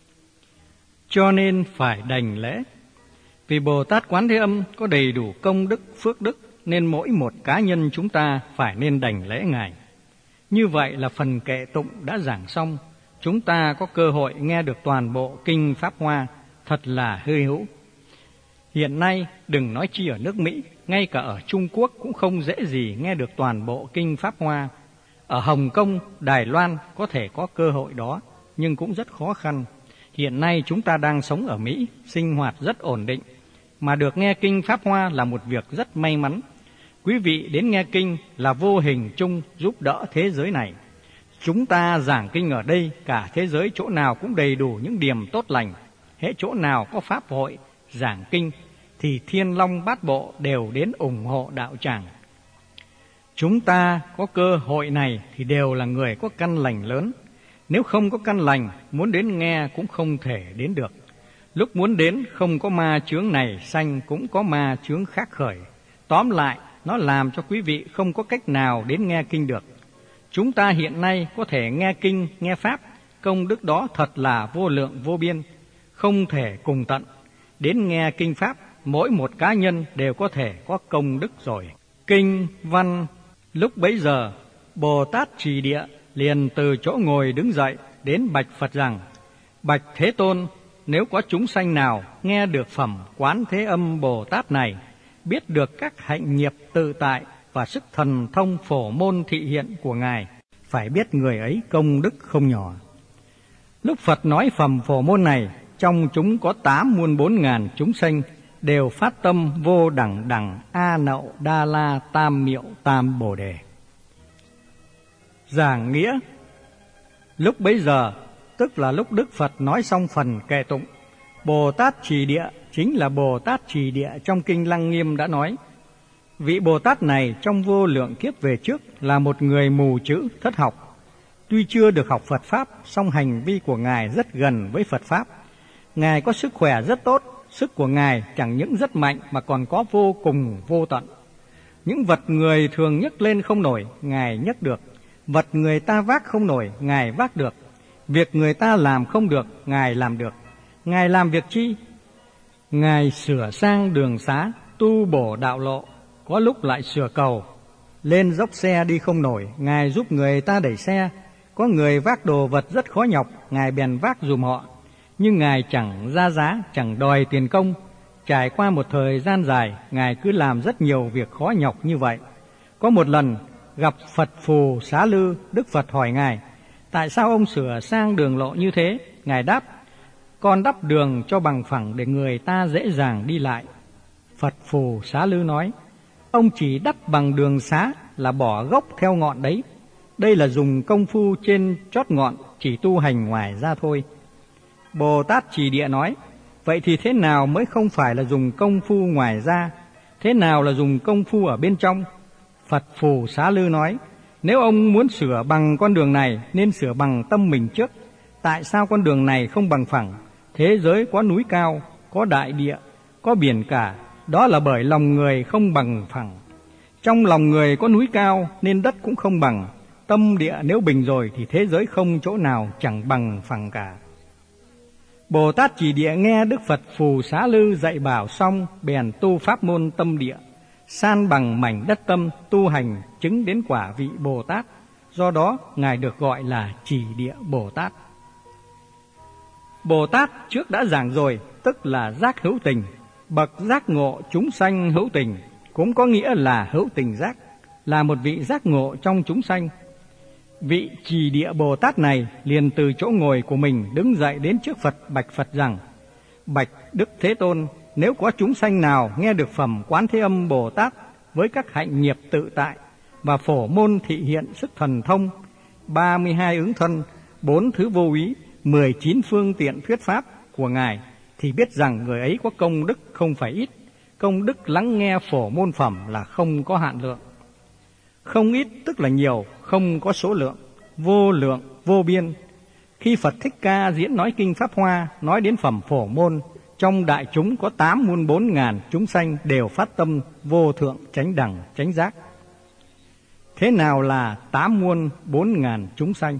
Cho nên phải đảnh lễ. Vì Bồ Tát Quán Thế Âm có đầy đủ công đức, phước đức, nên mỗi một cá nhân chúng ta phải nên đảnh lễ Ngài. Như vậy là phần kệ tụng đã giảng xong. Chúng ta có cơ hội nghe được toàn bộ Kinh Pháp Hoa, thật là hy hữu. Hiện nay, đừng nói chi ở nước Mỹ, ngay cả ở Trung Quốc cũng không dễ gì nghe được toàn bộ Kinh Pháp Hoa. Ở Hồng Kông, Đài Loan có thể có cơ hội đó, nhưng cũng rất khó khăn. Hiện nay chúng ta đang sống ở Mỹ, sinh hoạt rất ổn định, mà được nghe Kinh Pháp Hoa là một việc rất may mắn. Quý vị đến nghe Kinh là vô hình chung giúp đỡ thế giới này. Chúng ta giảng Kinh ở đây, cả thế giới chỗ nào cũng đầy đủ những điểm tốt lành. Hễ chỗ nào có pháp hội, giảng Kinh, thì Thiên Long Bát Bộ đều đến ủng hộ đạo tràng. Chúng ta có cơ hội này thì đều là người có căn lành lớn. Nếu không có căn lành, muốn đến nghe cũng không thể đến được. Lúc muốn đến không có ma chướng này sanh, cũng có ma chướng khác khởi. Tóm lại, nó làm cho quý vị không có cách nào đến nghe Kinh được. Chúng ta hiện nay có thể nghe Kinh, nghe Pháp, công đức đó thật là vô lượng vô biên, không thể cùng tận. Đến nghe Kinh Pháp, mỗi một cá nhân đều có thể có công đức rồi. Kinh văn. Lúc bấy giờ, Bồ Tát Trì Địa liền từ chỗ ngồi đứng dậy đến bạch Phật rằng: Bạch Thế Tôn, nếu có chúng sanh nào nghe được phẩm Quán Thế Âm Bồ Tát này, biết được các hạnh nghiệp tự tại và sức thần thông phổ môn thị hiện của Ngài, phải biết người ấy công đức không nhỏ. Lúc Phật nói phẩm phổ môn này, trong chúng có tám muôn bốn ngàn chúng sanh đều phát tâm vô đẳng đẳng A Nậu Đa La Tam Miệu Tam Bồ Đề. Giảng nghĩa. Lúc bấy giờ, tức là lúc Đức Phật nói xong phần kệ tụng, Bồ Tát Trì Địa chính là Bồ Tát Trì Địa trong Kinh Lăng Nghiêm đã nói: Vị Bồ Tát này trong vô lượng kiếp về trước là một người mù chữ thất học. Tuy chưa được học Phật Pháp, song hành vi của Ngài rất gần với Phật Pháp. Ngài có sức khỏe rất tốt, sức của Ngài chẳng những rất mạnh mà còn có vô cùng vô tận. Những vật người thường nhấc lên không nổi, Ngài nhấc được. Vật người ta vác không nổi, Ngài vác được. Việc người ta làm không được, Ngài làm được. Ngài làm việc chi? Ngài sửa sang đường xá, tu bổ đạo lộ, có lúc lại sửa cầu. Lên dốc xe đi không nổi, Ngài giúp người ta đẩy xe. Có người vác đồ vật rất khó nhọc, Ngài bèn vác dùm họ. Nhưng Ngài chẳng ra giá, chẳng đòi tiền công. Trải qua một thời gian dài, Ngài cứ làm rất nhiều việc khó nhọc như vậy. Có một lần, gặp Phật Phù Xá Lư, Đức Phật hỏi Ngài, tại sao ông sửa sang đường lộ như thế? Ngài đáp, con đắp đường cho bằng phẳng để người ta dễ dàng đi lại. Phật Phù Xá Lư nói, ông chỉ đắp bằng đường xá là bỏ gốc theo ngọn đấy. Đây là dùng công phu trên chót ngọn, chỉ tu hành ngoài ra thôi. Bồ Tát Chỉ Địa nói, vậy thì thế nào mới không phải là dùng công phu ngoài ra? Thế nào là dùng công phu ở bên trong? Phật Phù Xá Lư nói, nếu ông muốn sửa bằng con đường này nên sửa bằng tâm mình trước. Tại sao con đường này không bằng phẳng? Thế giới có núi cao, có đại địa, có biển cả, đó là bởi lòng người không bằng phẳng. Trong lòng người có núi cao nên đất cũng không bằng. Tâm địa nếu bình rồi thì thế giới không chỗ nào chẳng bằng phẳng cả. Bồ Tát Chỉ Địa nghe Đức Phật Phù Xá Lư dạy bảo xong, bèn tu pháp môn tâm địa, san bằng mảnh đất tâm, tu hành chứng đến quả vị Bồ Tát. Do đó Ngài được gọi là Chỉ Địa Bồ Tát. Bồ Tát trước đã giảng rồi, tức là giác hữu tình. Bậc giác ngộ chúng sanh hữu tình cũng có nghĩa là hữu tình giác, là một vị giác ngộ trong chúng sanh. Vị Chỉ Địa Bồ Tát này liền từ chỗ ngồi của mình đứng dậy đến trước Phật bạch Phật rằng, bạch Đức Thế Tôn, nếu có chúng sanh nào nghe được phẩm Quán Thế Âm Bồ Tát với các hạnh nghiệp tự tại và phổ môn thị hiện sức thần thông, ba mươi hai ứng thân, bốn thứ vô úy, mười chín phương tiện thuyết pháp của Ngài, thì biết rằng người ấy có công đức không phải ít. Công đức lắng nghe phổ môn phẩm là không có hạn lượng. Không ít tức là nhiều, không có số lượng, vô lượng, vô biên. Khi Phật Thích Ca diễn nói kinh Pháp Hoa, nói đến phẩm phổ môn, trong đại chúng có tám muôn bốn ngàn chúng sanh đều phát tâm vô thượng chánh đẳng chánh giác. Thế nào là tám muôn bốn ngàn chúng sanh?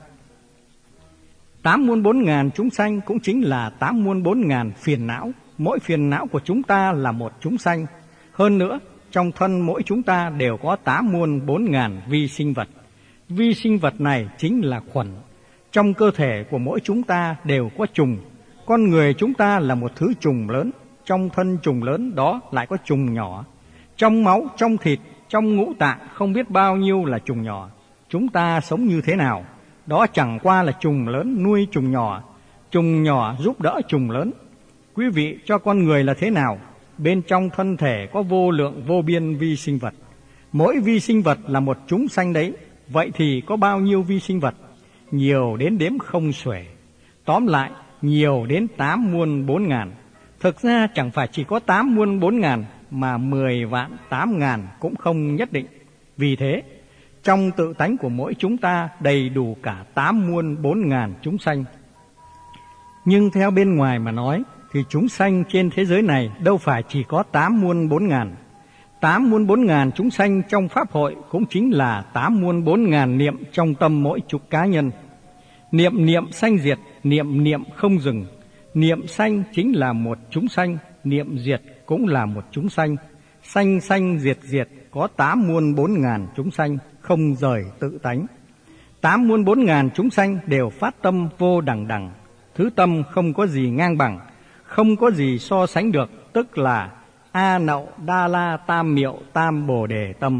Tám muôn bốn ngàn chúng sanh cũng chính là tám muôn bốn ngàn phiền não. Mỗi phiền não của chúng ta là một chúng sanh. Hơn nữa, trong thân mỗi chúng ta đều có tám muôn bốn ngàn vi sinh vật. Vi sinh vật này chính là khuẩn. Trong cơ thể của mỗi chúng ta đều có trùng. Con người chúng ta là một thứ trùng lớn. Trong thân trùng lớn đó lại có trùng nhỏ. Trong máu, trong thịt, trong ngũ tạng không biết bao nhiêu là trùng nhỏ. Chúng ta sống như thế nào? Đó chẳng qua là trùng lớn nuôi trùng nhỏ. Trùng nhỏ giúp đỡ trùng lớn. Quý vị cho con người là thế nào? Bên trong thân thể có vô lượng vô biên vi sinh vật. Mỗi vi sinh vật là một chúng sanh đấy. Vậy thì có bao nhiêu vi sinh vật? Nhiều đến đếm không xuể. Tóm lại, nhiều đến tám muôn bốn ngàn. Thực ra chẳng phải chỉ có tám muôn bốn ngàn, mà mười vạn tám ngàn cũng không nhất định. Vì thế, trong tự tánh của mỗi chúng ta đầy đủ cả tám muôn bốn ngàn chúng sanh. Nhưng theo bên ngoài mà nói, thì chúng sanh trên thế giới này đâu phải chỉ có tám muôn bốn ngàn. Tám muôn bốn ngàn chúng sanh trong Pháp hội cũng chính là tám muôn bốn ngàn niệm trong tâm mỗi chục cá nhân. Niệm niệm sanh diệt, niệm niệm không dừng. Niệm sanh chính là một chúng sanh, niệm diệt cũng là một chúng sanh. Sanh sanh diệt diệt có tám muôn bốn ngàn chúng sanh, không rời tự tánh. Tám muôn bốn ngàn chúng sanh đều phát tâm vô đẳng đẳng. Thứ tâm không có gì ngang bằng, không có gì so sánh được, tức là A Nậu Đa La Tam Miệu Tam Bồ Đề tâm.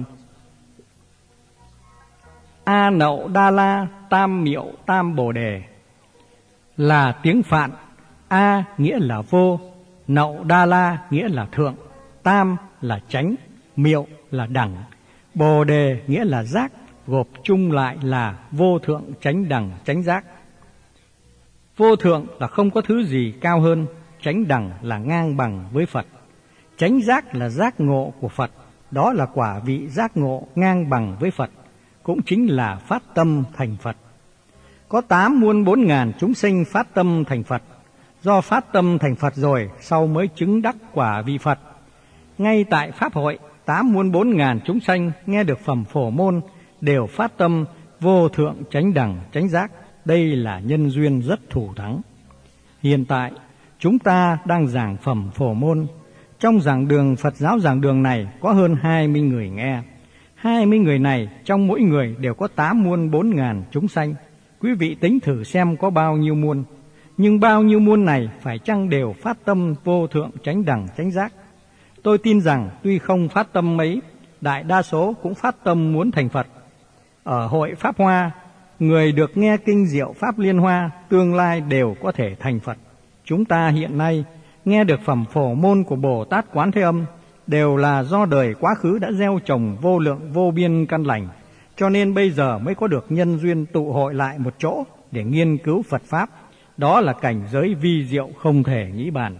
A Nậu Đa La Tam Miệu Tam Bồ Đề là tiếng Phạn. A nghĩa là vô, Nậu Đa La nghĩa là thượng, Tam là chánh, Miệu là đẳng, Bồ Đề nghĩa là giác, gộp chung lại là vô thượng chánh đẳng chánh giác. Vô thượng là không có thứ gì cao hơn, chánh đẳng là ngang bằng với Phật. Chánh giác là giác ngộ của Phật, đó là quả vị giác ngộ ngang bằng với Phật, cũng chính là phát tâm thành Phật. Có tám muôn bốn ngàn chúng sinh phát tâm thành Phật, do phát tâm thành Phật rồi sau mới chứng đắc quả vị Phật. Ngay tại Pháp hội, tám muôn bốn ngàn chúng sanh nghe được phẩm Phổ Môn đều phát tâm vô thượng chánh đẳng chánh giác. Đây là nhân duyên rất thủ thắng. Hiện tại chúng ta đang giảng phẩm Phổ Môn. Trong giảng đường Phật giáo giảng đường này có hơn hai mươi người nghe. Hai mươi người này trong mỗi người đều có tám muôn bốn ngàn chúng sanh. Quý vị tính thử xem có bao nhiêu muôn. Nhưng bao nhiêu muôn này phải chăng đều phát tâm vô thượng chánh đẳng chánh giác? Tôi tin rằng tuy không phát tâm mấy, đại đa số cũng phát tâm muốn thành Phật. Ở hội Pháp Hoa, người được nghe kinh diệu Pháp Liên Hoa tương lai đều có thể thành Phật. Chúng ta hiện nay nghe được phẩm Phổ Môn của Bồ Tát Quán Thế Âm đều là do đời quá khứ đã gieo trồng vô lượng vô biên căn lành, cho nên bây giờ mới có được nhân duyên tụ hội lại một chỗ để nghiên cứu Phật Pháp. Đó là cảnh giới vi diệu không thể nghĩ bàn.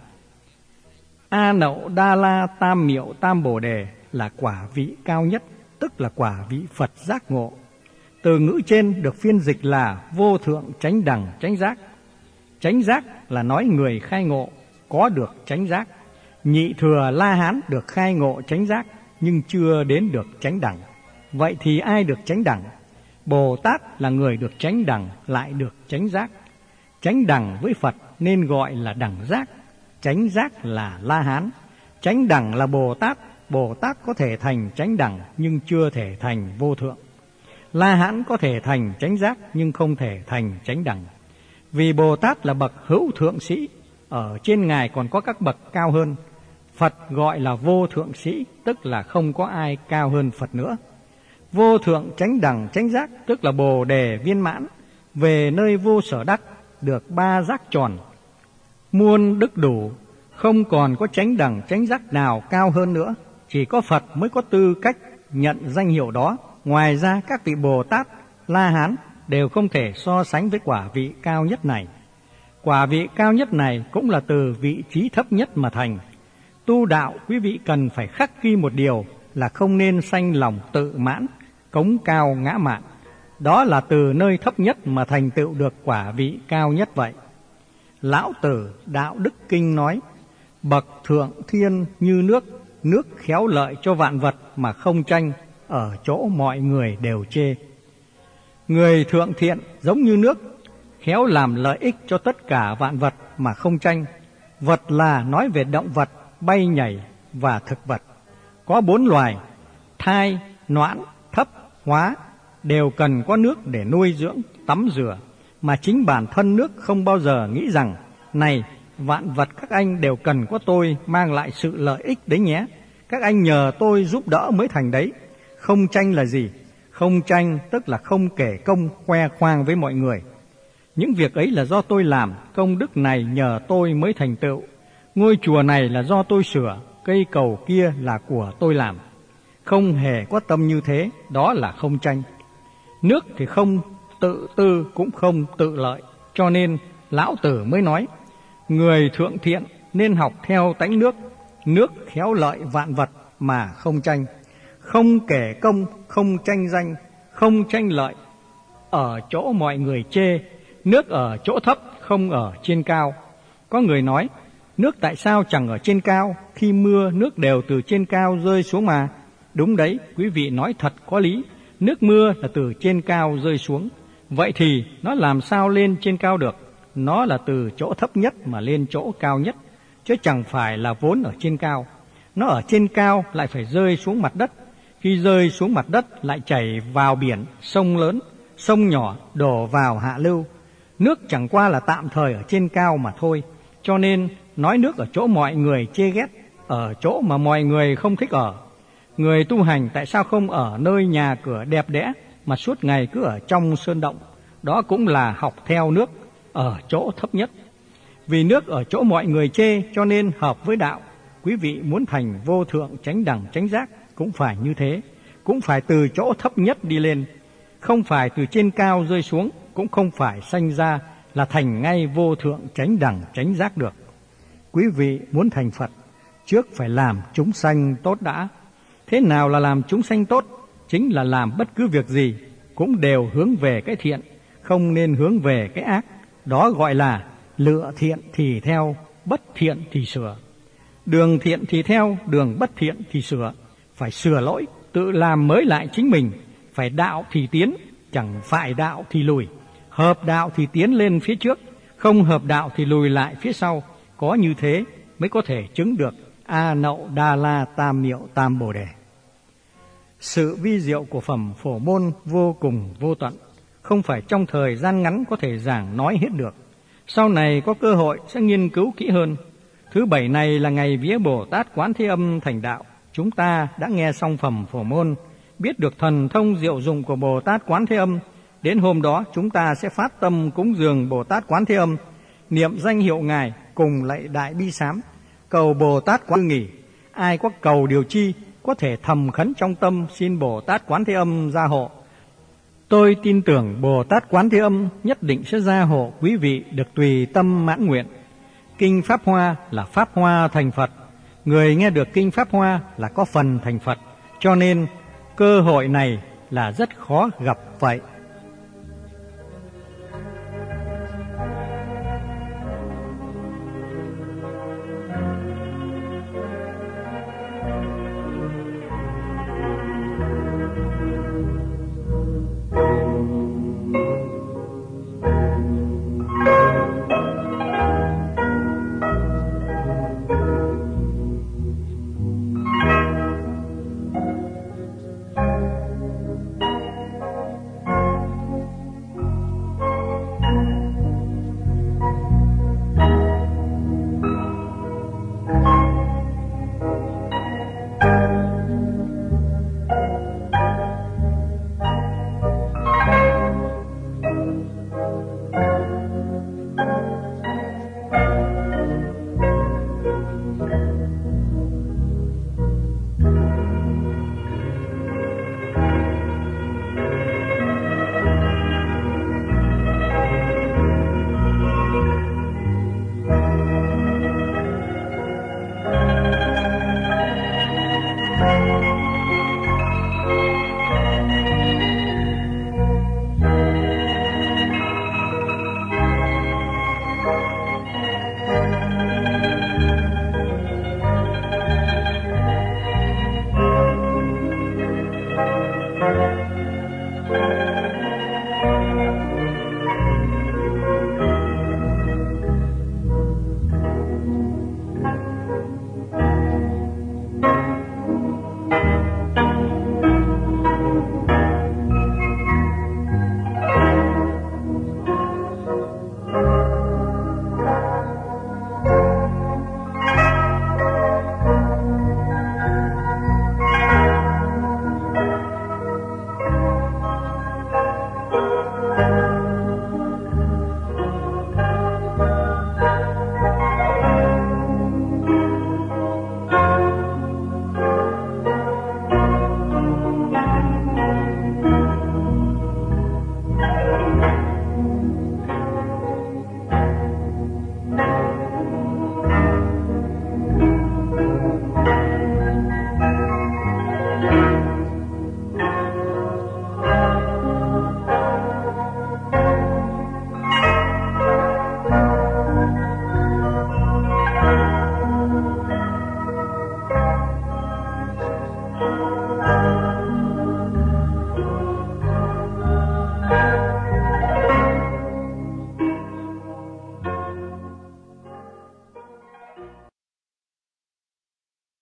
A Nậu Đa La Tam Miệu Tam Bồ Đề là quả vị cao nhất, tức là quả vị Phật giác ngộ. Từ ngữ trên được phiên dịch là vô thượng chánh đẳng chánh giác. Chánh giác là nói người khai ngộ, có được chánh giác. Nhị thừa La Hán được khai ngộ chánh giác, nhưng chưa đến được chánh đẳng. Vậy thì ai được chánh đẳng? Bồ Tát là người được chánh đẳng, lại được chánh giác. Chánh đẳng với Phật nên gọi là đẳng giác. Chánh giác là La Hán. Chánh đẳng là Bồ Tát. Bồ Tát có thể thành chánh đẳng nhưng chưa thể thành vô thượng. La Hán có thể thành chánh giác nhưng không thể thành chánh đẳng. Vì Bồ Tát là bậc hữu thượng sĩ, ở trên Ngài còn có các bậc cao hơn. Phật gọi là vô thượng sĩ, tức là không có ai cao hơn Phật nữa. Vô thượng chánh đẳng chánh giác, tức là Bồ Đề viên mãn, về nơi vô sở đắc, được ba giác tròn, muôn đức đủ, không còn có chánh đẳng chánh giác nào cao hơn nữa. Chỉ có Phật mới có tư cách nhận danh hiệu đó. Ngoài ra các vị Bồ Tát, La Hán đều không thể so sánh với quả vị cao nhất này. Quả vị cao nhất này cũng là từ vị trí thấp nhất mà thành. Tu đạo quý vị cần phải khắc ghi một điều là không nên sanh lòng tự mãn, cống cao ngã mạn. Đó là từ nơi thấp nhất mà thành tựu được quả vị cao nhất vậy. Lão Tử Đạo Đức Kinh nói, bậc thượng thiên như nước, nước khéo lợi cho vạn vật mà không tranh, ở chỗ mọi người đều chê. Người thượng thiện giống như nước, khéo làm lợi ích cho tất cả vạn vật mà không tranh. Vật là nói về động vật, bay nhảy và thực vật. Có bốn loài, thai, noãn, thấp, hóa, đều cần có nước để nuôi dưỡng, tắm rửa. Mà chính bản thân nước không bao giờ nghĩ rằng, này, vạn vật các anh đều cần có tôi mang lại sự lợi ích đấy nhé. Các anh nhờ tôi giúp đỡ mới thành đấy. Không tranh là gì? Không tranh tức là không kể công khoe khoang với mọi người. Những việc ấy là do tôi làm, công đức này nhờ tôi mới thành tựu. Ngôi chùa này là do tôi sửa, cây cầu kia là của tôi làm. Không hề có tâm như thế, đó là không tranh. Nước thì không tự tư cũng không tự lợi, cho nên Lão Tử mới nói, người thượng thiện nên học theo tánh nước, nước khéo lợi vạn vật mà không tranh. Không kể công, không tranh danh, không tranh lợi, ở chỗ mọi người chê, nước ở chỗ thấp, không ở trên cao. Có người nói, nước tại sao chẳng ở trên cao, khi mưa nước đều từ trên cao rơi xuống mà. Đúng đấy, quý vị nói thật có lý, nước mưa là từ trên cao rơi xuống. Vậy thì nó làm sao lên trên cao được? Nó là từ chỗ thấp nhất mà lên chỗ cao nhất, chứ chẳng phải là vốn ở trên cao. Nó ở trên cao lại phải rơi xuống mặt đất. Khi rơi xuống mặt đất lại chảy vào biển, sông lớn, sông nhỏ đổ vào hạ lưu. Nước chẳng qua là tạm thời ở trên cao mà thôi. Cho nên nói nước ở chỗ mọi người chê ghét, ở chỗ mà mọi người không thích ở. Người tu hành tại sao không ở nơi nhà cửa đẹp đẽ mà suốt ngày cứ ở trong sơn động? Đó cũng là học theo nước ở chỗ thấp nhất. Vì nước ở chỗ mọi người chê cho nên hợp với đạo. Quý vị muốn thành vô thượng chánh đẳng chánh giác cũng phải như thế, cũng phải từ chỗ thấp nhất đi lên, không phải từ trên cao rơi xuống, cũng không phải sanh ra là thành ngay vô thượng chánh đẳng chánh giác được. Quý vị muốn thành Phật, trước phải làm chúng sanh tốt đã. Thế nào là làm chúng sanh tốt? Chính là làm bất cứ việc gì cũng đều hướng về cái thiện, không nên hướng về cái ác. Đó gọi là lựa thiện thì theo, bất thiện thì sửa. Đường thiện thì theo, đường bất thiện thì sửa. Phải sửa lỗi, tự làm mới lại chính mình. Phải đạo thì tiến, chẳng phải đạo thì lùi. Hợp đạo thì tiến lên phía trước, không hợp đạo thì lùi lại phía sau. Có như thế mới có thể chứng được A Nậu Đa La Tam Miệu Tam Bồ Đề. Sự vi diệu của phẩm Phổ Môn vô cùng vô tận, không phải trong thời gian ngắn có thể giảng nói hết được. Sau này có cơ hội sẽ nghiên cứu kỹ hơn. Thứ bảy này là ngày vía Bồ Tát Quán Thế Âm thành đạo. Chúng ta đã nghe xong phẩm Phổ Môn, biết được thần thông diệu dụng của Bồ Tát Quán Thế Âm. Đến hôm đó chúng ta sẽ phát tâm cúng dường Bồ Tát Quán Thế Âm, niệm danh hiệu Ngài cùng lạy Đại Bi Sám, cầu Bồ Tát Quán nghỉ. Ai có cầu điều chi có thể thầm khấn trong tâm xin Bồ Tát Quán Thế Âm gia hộ. Tôi tin tưởng Bồ Tát Quán Thế Âm nhất định sẽ gia hộ quý vị được tùy tâm mãn nguyện. Kinh Pháp Hoa là Pháp Hoa thành Phật. Người nghe được Kinh Pháp Hoa là có phần thành Phật. Cho nên cơ hội này là rất khó gặp vậy.